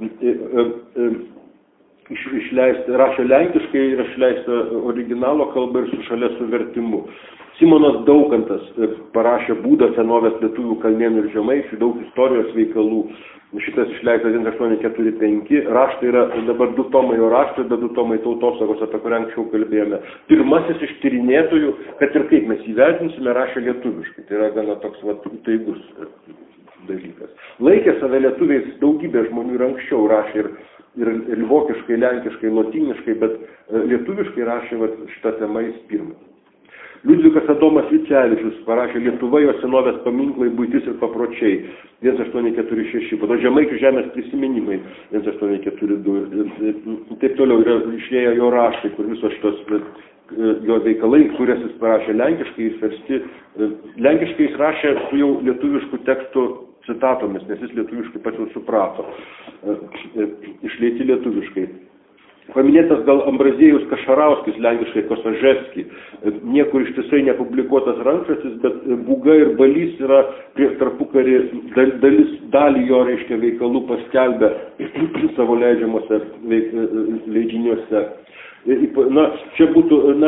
iš, išleista, rašė lenkiškai ir išleista originalo kalba ir su šalia su vertimu. Simonas Daukantas parašė būdą senovės lietuvių kalnėnų ir žemaičių, daug istorijos veikalų. Šitas išleistas tūkstantis aštuoni keturi penki, raštai yra dabar du tomai jo raštai, bet du tomai tautosakos, apie kurią anksčiau kalbėjome. Pirmasis iš tyrinėtojų, kad ir kaip mes įvertinsime, rašė lietuviškai. Tai yra gana toks vat, įtaigus dalykas. Laikė save lietuviais daugybė žmonių ir anksčiau rašė ir, ir, ir vokiškai, lenkiškai, lotyniškai, bet lietuviškai rašė vat, šitą temą jis pirmas. Liudvikas Adomas Vicevičius parašė Lietuva, jo senovės paminklai, buitis ir papročiai, tūkstantis aštuoni keturi šeši, po to Žemaičių žemės prisiminimai, tūkstantis aštuoni keturi du, taip toliau yra išėję jo raštai, kur visos šitos jo veikalai, kurias jis parašė lenkiškai, jis versti, lenkiškai jis rašė su jau lietuviškų tekstų citatomis, nes jis lietuviškai pats jau suprato, išleiti lietuviškai. Paminėtas gal Ambraziejus Kašarauskis, lenkiškai Kosaževski, niekur ištisai nepublikuotas rankraštis, bet Būga ir Balys yra tarpukarį dalis, dalį jo reiškia veikalų paskelbę savo leidžiamuose leidiniuose. Na, čia būtų na,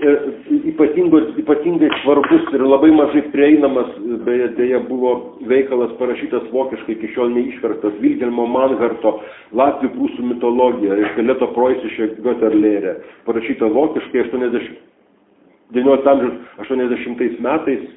ypatingai svarbus ir labai mažai prieinamas, beje, dėja buvo veikalas parašytas vokiškai, iki šiol neišverstas, Vilhelmo Manharto Latvių prūsų mitologija, reiškia Leto Preußische Götterlehre, parašyta vokiškai devyniolikto amžiaus aštuoniasdešimtais metais,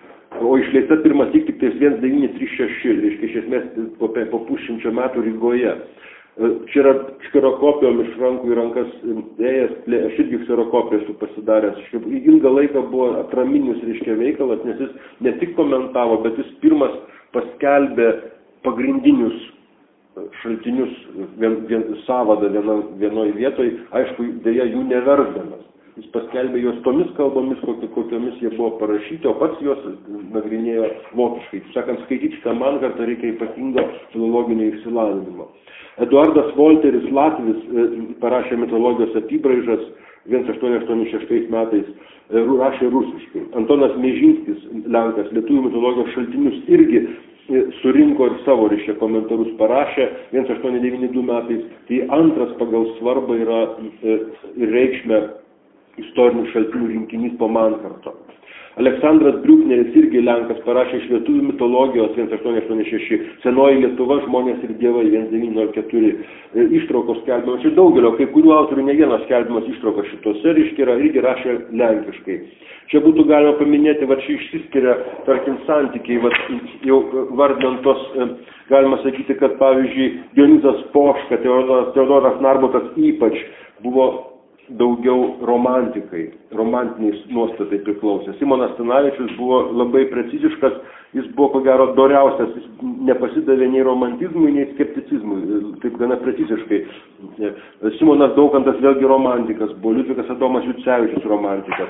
o išleista pirmas tik tik tūkstantis devyni šimtai trisdešimt šeši, reiškia iš esmės po, po pusšimčio metų Rygoje. Čia yra kserokopijom iš rankų į rankas ėjęs, aš irgi kserokopiją esu pasidaręs. Ilgą laiką buvo atraminis, reiškia, veikalas, nes jis ne tik komentavo, bet jis pirmas paskelbė pagrindinius šaltinius vien, vien, sąvadą vieno, vienoj vietoj, aišku, dėja jų neversdamas. Jis paskelbė juos tomis kalbomis, kokiomis jie buvo parašyti, o pats juos nagrinėjo vokiškai. Sakant, skaityti šitą Manhartą reikia ypatingo filologinio išsilavinimo. Eduardas Volteris, Latvis, parašė mitologijos apibraižas tūkstantis aštuoni aštuoni šeštais metais, rašė rusiškai. Antonas Miežinskis, Lenkas, lietuvių mitologijos šaltinius irgi surinko ir savo, reiškia, komentarus parašė tūkstantis aštuoni devyni du metais. Tai antras pagal svarbą yra ir reikšmę istorinių šaltinių rinkinys po Manharto. Aleksandras Briukneris, irgi Lenkas, parašė iš lietuvių mitologijos tūkstantis aštuoni aštuoni šeši, Senoji Lietuva, žmonės ir dievai tūkstantis devyni nulis keturi, ištraukos skelbiamos ir daugelio, kai kurių autorių ne vienas skelbiamas ištraukos šitose, reiškia, irgi rašė lenkiškai. Čia būtų galima paminėti, va čia išsiskiria, tarkim, santykiai, va, jau vardant tos, galima sakyti, kad pavyzdžiui, Dionizas Poška, Teodoras, Teodoras Narbutas ypač buvo daugiau romantikai, romantiniais nuostatai priklausė. Simonas Stanavičius buvo labai preciziškas, jis buvo ko gero doriausias, jis nepasidavė nei romantizmui, nei skepticizmui, taip gana preciziškai. Simonas Daukantas vėlgi romantikas, buvo Liudvikas Adomas Jucevičius romantikas.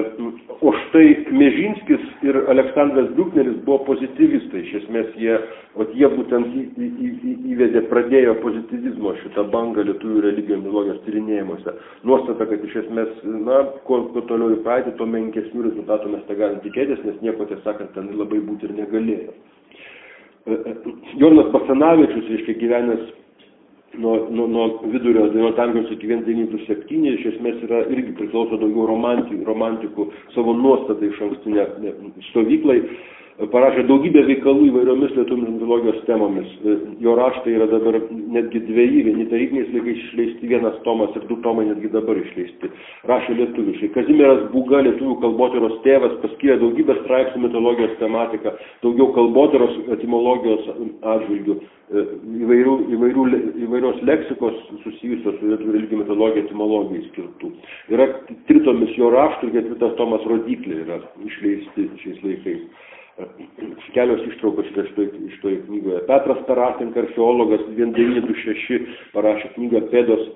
O štai Miežinskis ir Aleksandras Briukneris buvo pozityvistai, iš esmės jie, o jie būtent į, į, į, įvedė, pradėjo pozityvizmo šitą bangą lietuvių religijos mitologijos tyrinėjimuose. Nuostata, kad iš esmės, na, kuo, kuo toliau į praeitį, tuo menkesnių rezultatų mes tą galim tikėtis, nes nieko, tiesą sakant, ten labai būti ir negalėjo. Jonas Basanavičius, reiškia, gyvenęs nuo, nuo, nuo vidurio devyniolikto amžiaus iki tūkstantis devyni šimtai septyni, iš esmės yra irgi priklauso daugiau romantikų, romantikų savo nuostatai iš ankstinę stovyklai. Parašė daugybę veikalų įvairiomis lietuvių mitologijos temomis. Jo raštai yra dabar netgi dveji, vieni tarybiniais laikais išleisti, vienas tomas ir du tomai netgi dabar išleisti. Rašė lietuviškai. Kazimieras Būga, lietuvių kalbotyros tėvas, paskyrė daugybę straipsnių mitologijos tematiką, daugiau kalbotyros etimologijos atžvilgių, įvairių, įvairių, įvairios leksikos susijusios su lietuvių religijų mitologija etimologijai skirtų. Yra tritomis jo raštų ir ketvirtas tomas Rodiklė yra išleisti šiais laikais. Kelios ištraukos yra iš toje knygoje. Petras Tarasenka, archeologas, tūkstantis devyni šimtai dvidešimt šeši, parašė knygą Pėdos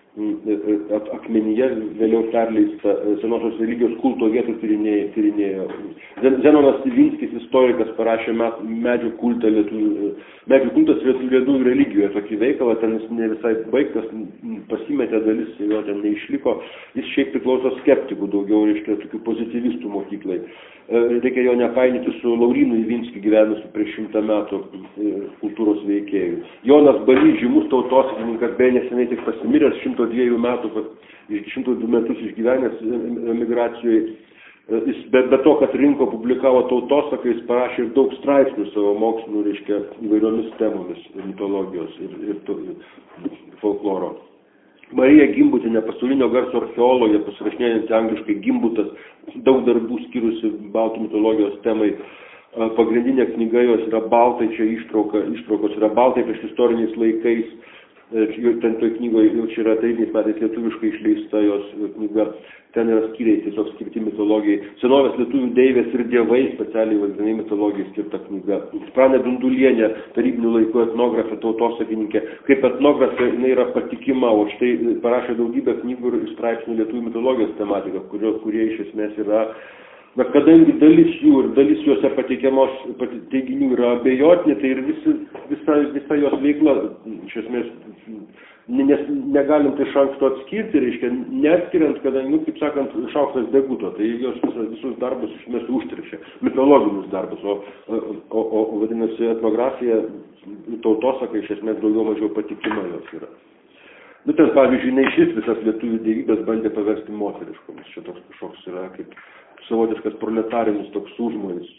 akmenyje, vėliau perleista senosios religijos kulto vietų tyrinėjo. Zenonas Ivinskis, istorikas, parašė medžių kultą lietuvių, medžių kultas lietuvių religijoje, tokį veikalą, ten jis ne visai baigtas, pasimetė dalis, jo ten neišliko, jis šiaip priklauso skeptikų, daugiau, reiškia, tokių pozityvistų mokyklai. Reikia jo nepainyti su Laurynu Ivinskiu gyvenusiu prieš šimtą metų kultūros veikėjų. Jonas Balys, žymus tautosakininkas, beje neseniai tik pasimiręs, šimto dviejų metų, šimto du metus išgyvenęs emigracijoje. Jis be, be to, kad rinko, publikavo tautosaką, jis parašė ir daug straipsnių savo mokslinių, reiškia, įvairiomis temomis mitologijos ir, ir, ir folkloro. Marija Gimbutienė, pasaulinio garso archeologė, pasirašinėjanti angliškai Gimbutas, daug darbų skirusi baltų mitologijos temai. Pagrindinė knyga jos yra Baltai, čia ištrauka, ištraukos yra Baltai prieš istoriniais laikais. Ten toj knygoje jau čia yra tarybiniais metais lietuviškai išleista jos knyga. Ten yra skyriai tiesiog skirti mitologijai. Senovės lietuvių deivės ir dievai, specialiai vadinami mitologijai skirta knyga. Pranė Dundulienė, tarybinių laikų etnografė, tautosakininkė. Kaip etnografė jinai yra patikima, o štai parašė daugybę knygų ir straipsnių lietuvių mitologijos tematika, kurie, kurie iš esmės yra, na, kadangi dalis jų ir dalis juose pateikiamos teiginių yra abejotini, tai ir visi, visa, visa jos veikla, iš esmės, nes negalim tai iš anksto atskirti, reiškia, neatskiriant, kadangi, nu, kaip sakant, šaukštas deguto, tai jos visus, visus darbus iš esmės užtrešia, mitologinius darbus, o, o, o, o vadinasi, etnografija, tautosaka iš esmės daugiau mažiau patikima jos yra. Nu, ten, pavyzdžiui, ne išvis visas lietuvių dievybės bandė paversti moteriškomis. Čia toks kažkoks yra kaip savotiškas proletarinis toks užmojis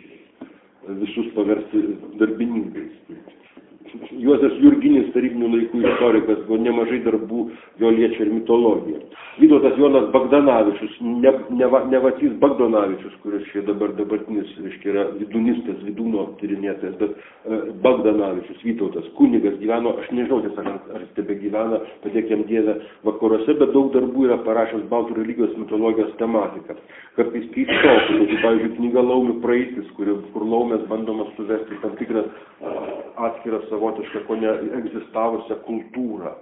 visus paversti darbininkais. Juozas Jurginis, tarybinių laikų istorikas, buvo nemažai darbų, jo liečia ir mitologiją. Vytautas Jonas Bagdanavičius, ne, ne, ne Vacys Bagdonavičius, kuris čia dabar dabartinis, reiškia, yra vidunistas, vidūno tyrinėtojas, bet e, Bagdanavičius, Vytautas, kunigas, gyveno, aš nežinau, tiesąkant, ar jis tebe gyvena, padėk jam Dievę vakaruose, bet daug darbų yra parašęs baltų religijos mitologijos tematiką. Kartais keistokų, tai pavyzdžiui, knyga Laumių praeitis, kur, kur laumės bandomas suvesti tam tikrą atskirą savotišką, ko neegzistavusią kultūrą.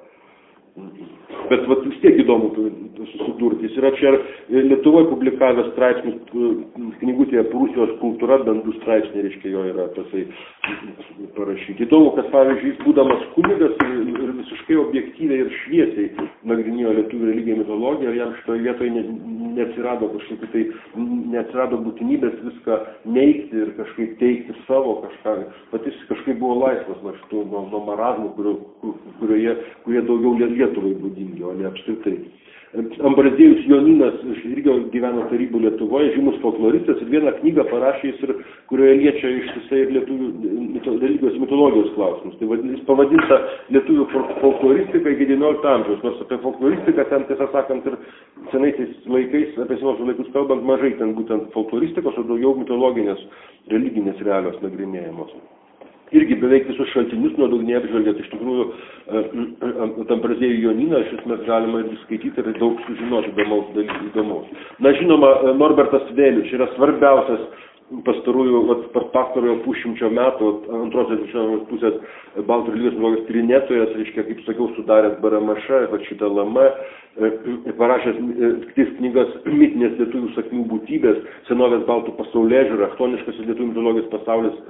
Bet vat, vis tiek įdomu susidurti. Jis yra čia Lietuvoje publikavęs straipsnius knygutėje Prūsijos kultūra, bent du straipsniai, reiškia, jo yra tasai parašyti. Įdomu, kad, pavyzdžiui, jis būdamas kunigas ir visiškai objektyviai ir šviesiai nagrinėjo lietuvių religiją mitologiją, ir jam šitoje vietoje ne, neatsirado kažkaip tai, neatsirado būtinybės viską neigti ir kažkaip teikti savo kažką. Pat jis kažkaip buvo laisvas nuo šitų, nuo, nuo marazmų, kurio, kurioje, kurie daugiau Lietuvai būdingi, o ne apskritai. Ambraziejus Jonynas irgi gyveno tarybų Lietuvoje, žymus folkloristas, ir vieną knygą parašė jis, ir, kurioje liečia ištisai ir lietuvių religijos mitologijos klausimus. Tai jis pavadinta lietuvių folkloristika iki devyniolikto amžiaus, nors apie folkloristiką ten, tiesą sakant, ir senaisiais laikais, apie senuosius laikus kalbant, mažai ten būtent folkloristikos, o daugiau mitologinės, religinės realios nagrinėjamos. Irgi beveik visus šaltinius nuodugniai apžvelgėt. Iš tikrųjų, Ambraziejų Jonyną šis mes galima ir skaityti ir daug sužinoti įdomaus dalykų. Na, žinoma, Norbertas Vėlius yra svarbiausias pastarųjų, pastarojo pusšimčio metų, antrosios dvidešimtosios pusės baltų religijos mitologijos tyrinėtojas, reiškia, kaip sakiau, sudaręs B R M Š, va šitą L M, parašęs kitas knygas Mitinės lietuvių sakmių būtybės, Senovės baltų pasaulėžiūra, Chtoniškasis lietuvių mitologijos pasaulis,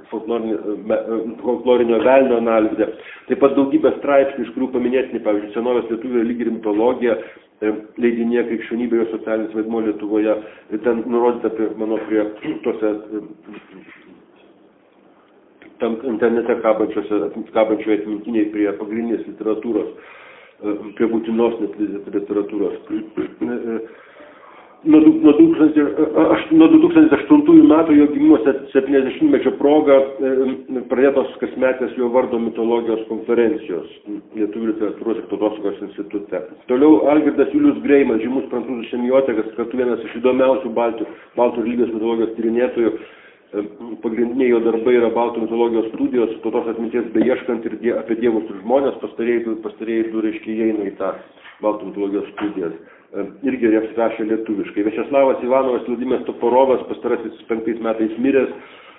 folklorinio velnio analizė. Taip pat daugybė straipsnių, iš kurių paminėtini, pavyzdžiui, Senovės lietuvių religija ir mitologija, leidinėje Krikščionybė ir socialinis vaidmuo Lietuvoje, ten nurodyta, prie, mano, prie tose tam internete kabančioje atmintiniai prie pagrindinės literatūros, prie būtinos literatūros. Nuo du tūkstantis aštuntųjų metų jo gimimo septyniasdešimtmečio proga pradėtos kasmetės jo vardo mitologijos konferencijos Lietuvių literatūros ir tautosakos institute. Toliau Algirdas Julius Greimas, žymus prancūzų semiotikas, kartu vienas iš įdomiausių baltų, baltų religijos mitologijos tyrinėtojų. Pagrindiniai jo darbai yra baltų mitologijos studijos, tautos atminties beieškant ir die, apie dievus ir žmonės, pastarėjai, pastarėjai du reiškia įeina į tą baltų mitologijos studijas. Irgi jas rašė lietuviškai. Viačeslavas Ivanovas Vladimiras Toporovas, pastarasis penktais metais miręs,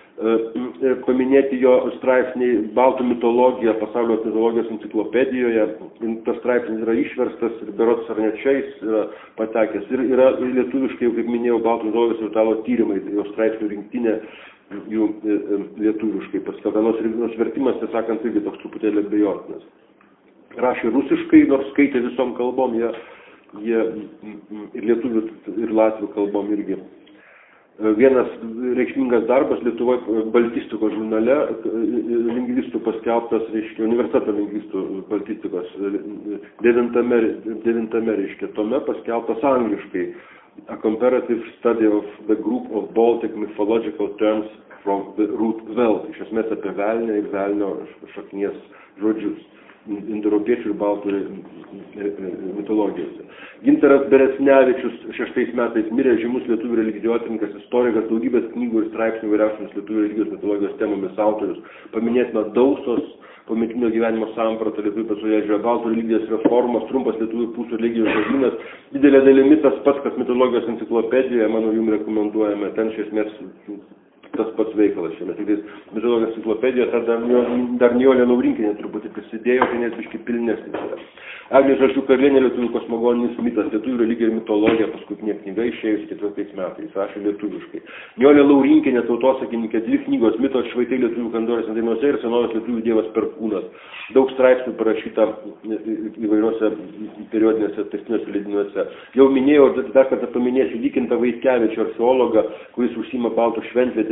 paminėti jo straipsniai Baltų mitologija pasaulio mitologijos enciklopedijoje. Tas straipsnis yra išverstas ir berods Arnečiais yra patekęs. Ir yra lietuviškai, kaip minėjau, Baltų mitologijos ir metalo tyrimai, jo straipsnių rinktinė jų lietuviškai paskelbta. Nors vertimas, tiesąkant, irgi toks truputėlį abejotinas. Rašė rusiškai, nors skaitė visom kalbom, jie Jie ir lietuvių, ir latvių kalbom irgi. Vienas reikšmingas darbas Lietuvoje baltistikos žurnale, lingvistų paskelbtas, reiškia, universiteto lingvistų baltistikos, devintame, devintame reiškia, tome paskelbtas angliškai. A comparative study of the group of Baltic mythological terms from the root vel, iš esmės apie velnę ir velnio šaknies žodžius indoeuropiečių ir baltų mitologijose. Gintaras Beresnevičius šeštais metais mirė, žymus lietuvių religijotininkas, istorikas, daugybės knygų ir straipsnių įvairiausiamis lietuvių religijos mitologijos temomis autorius. Paminėtina Dausos, pometinio gyvenimo samprata, lietuvių pasaulėžiūra, baltų religijos reformos, trumpas lietuvių pusų religijos žodynas, didelė dalimi tas pats, kas mitologijos enciklopedijoje, manau, jums rekomenduojame, ten iš esmės tas pats veikalas šiame. Tik mitologijos enciklopedijoje dar, dar Nijolė Laurinkienė truputį prisidėjo, tai net biškai pilnesnis yra. Eglė Žalčių Karlienė, lietuvių kosmogoninis mitas, lietuvių religija ir mitologija, paskutinė knyga išėjusi ketvirtais metais, rašė lietuviškai. Nijolė Laurinkienė, tautosakininkė, dvi knygos, mitos švaitai lietuvių kandorės dainuose ir senovės lietuvių dievas Perkūnas. Daug straipsnių parašyta įvairiuose periodinėse tekstiniuose leidiniuose. Jau minėjau, dar kartą paminėsiu Vykintą Vaitkevičių, archeologą, kuris užsiima baltų šventvietėmis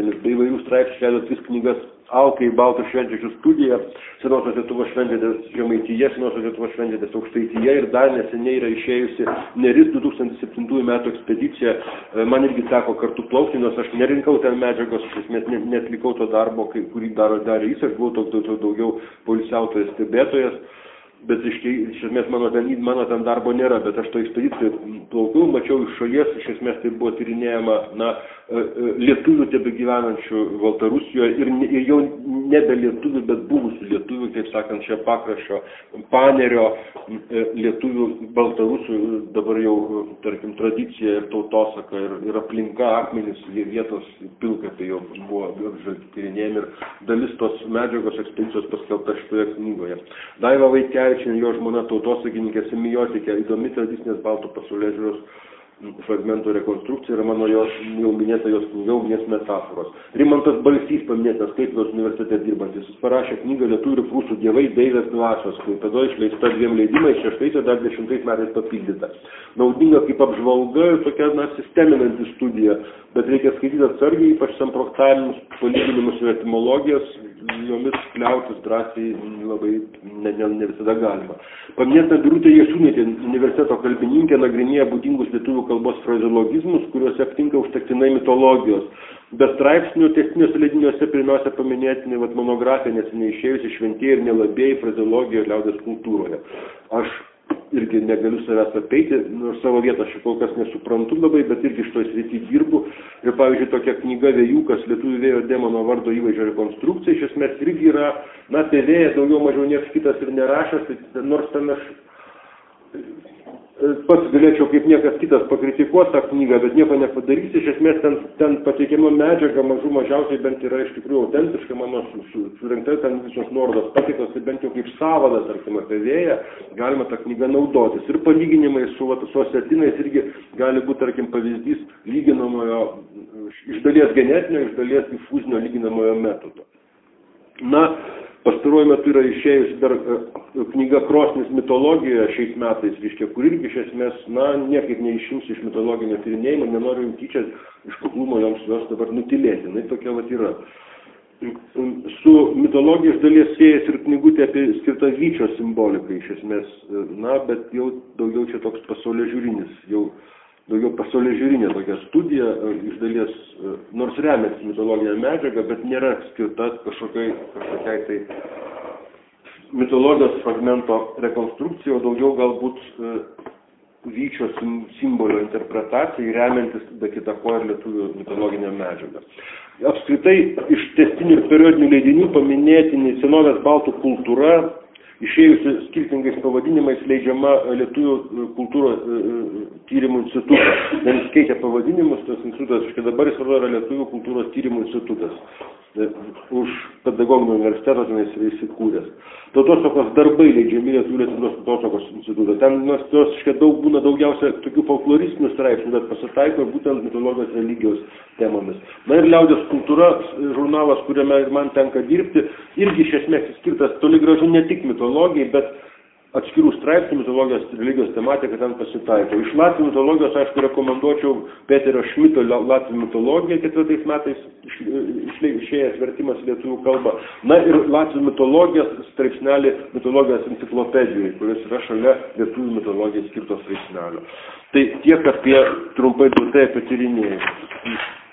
Užkalnis, bei įvairių straipsnių išleido tris knygas Alkai, Baltų švenčiančių studija, Senosios Lietuvos šventvietės Žemaitija, Senosios Lietuvos šventvietės Aukštaitija ir dar neseniai yra išėjusi Neris du tūkstančiai septintųjų metų ekspedicija. Man irgi teko kartu plaukti, nors aš nerinkau ten medžiagos, iš esmės netlikau to darbo, kurį daro darė jis, aš buvau toks daugiau poilsiautojas, stebėtojas. Bet iš, iš esmės mano ten, mano ten darbo nėra, bet aš to ekspedicijoje plaukiau, mačiau iš šalies, iš esmės tai buvo tyrinėjama na, lietuvių tebegyvenančių Baltarusijoje ir, ir jau nebe lietuvių, bet buvusių lietuvių, taip sakant, čia pakraščio Panerio lietuvių Baltarusių dabar jau, tarkim, tradicija ir tautosaka ir, ir aplinka, akmenys, vietos pilkapiai jau buvo apžvelgti tyrinėjami ir dalis tos medžiagos ekspedicijos paskelbta šitoje knygoje. Daiva Vaitkevičienė, jo žmona tautosakininkė semiotikė, įdomi tradicinės baltų pasaulėžiūros fragmentų rekonstrukcija yra mano jos, jau minėta jos knyga Ugnies metaforos. Rimantas Balsys, paminėtas Klaipėdos universitete dirbantis, jis parašė knygą Lietuvių ir prūsų dievai deivės dvasios, Klaipėdoje išleista dviem leidimais, šeštais ir dar dešimtais metais papildyta. Naudinga kaip apžvalga ir tokia na, sisteminanti studija, bet reikia skaityti atsargiai, ypač samproktavinimus, palyginimus ir etimologijas, jomis kliautis drąsiai labai ne, ne, ne visada galima. Paminėta Birutė Jašiūnaitė, universiteto kalbininkė, nagrinėja būdingus lietuvių kalbos frazeologizmus, kuriuose aptinka užtektinai mitologijos. Be straipsnių tekstiniuose leidiniuose pirmiausia paminėtini vat, monografija neseniai išėjusi Šventieji ir nelabieji frazeologijoje ir liaudies kultūroje. Aš irgi negaliu savęs apeiti, nors savo vietą aš kol kas nesuprantu labai, bet irgi iš to srity dirbu. Ir pavyzdžiui, tokia knyga Vėjukas, lietuvių vėjo demono vardo įvaizdžio rekonstrukcija, iš esmės irgi yra, na, apie vėją daugiau mažiau niekas kitas ir nerašęs, nors ten aš pats galėčiau kaip niekas kitas pakritikuoti tą knygą, bet nieko nepadarysi. Iš esmės ten, ten pateikiama medžiaga mažų mažiausiai bent yra iš tikrųjų autentiška, mano su, su, surinkta ten visos nuorodos pateiktos, tai bent jau kaip sąvadą, tarkim, apie vėją, galima tą knygą naudotis. Ir palyginimai su, vat, su osetinais irgi gali būti, tarkim, pavyzdys lyginamojo, iš dalies genetinio, iš dalies difuzinio lyginamojo metodo. Na, pastaruoju metu yra išėjusi dar knyga Krosnis mitologijoje šiais metais, reiškia, kur irgi iš esmės, na, niekaip neišimsi iš mitologinio tyrinėjimo, nenoriu jums tyčia iš kuklumo joms jos dabar nutilėti, na, tokia vat yra. Su mitologija iš dalies siejas ir knygutė apie skirtą vyčio simboliką iš esmės, na, bet jau daugiau čia toks pasaulėžiūrinis, jau daugiau pasaulėžiūrinė tokia studija, iš dalies, nors remiasi mitologinė medžiaga, bet nėra skirta kažkokiai, kažkokiai tai mitologijos fragmento rekonstrukcija, o daugiau galbūt vyčio simbolio interpretacijai, remiantis be kita ko ir lietuvių mitologinę medžiagą. Apskritai, iš tęstinių ir periodinių leidinių paminėtini senovės baltų kultūra, išėjusi skirtingais pavadinimais leidžiama Lietuvių kultūros tyrimų institutas. Nes keičia pavadinimus, tas institutas, iš dabar jis yra Lietuvių kultūros tyrimų institutas. Už pedagoginio universiteto tenais yra įsikūręs. Tautosakos darbai leidžiami Lietuvių Lietuvos tautosakos institutą. Ten nors tos daug būna daugiausia tokių folkloristinių straipsnių, bet pasitaiko būtent mitologijos religijos temomis. Na ir liaudies kultūra žurnalas, kuriame ir man tenka dirbti, irgi iš esmės skirtas toli gražu ne tik mitologijai, bet atskirų straipsnių mitologijos religijos tematika ten pasitaiko. Iš latvių mitologijos, aišku, rekomenduočiau Peterio Šmito latvių mitologiją ketvirtais metais išėjęs vertimas lietuvių kalba. Na ir latvių mitologijos straipsnelį mitologijos enciklopedijoje, kuris yra šalia lietuvių mitologijai skirtos straipsnelio. Tai tiek apie trumpai duotai apie tyrinėjimą.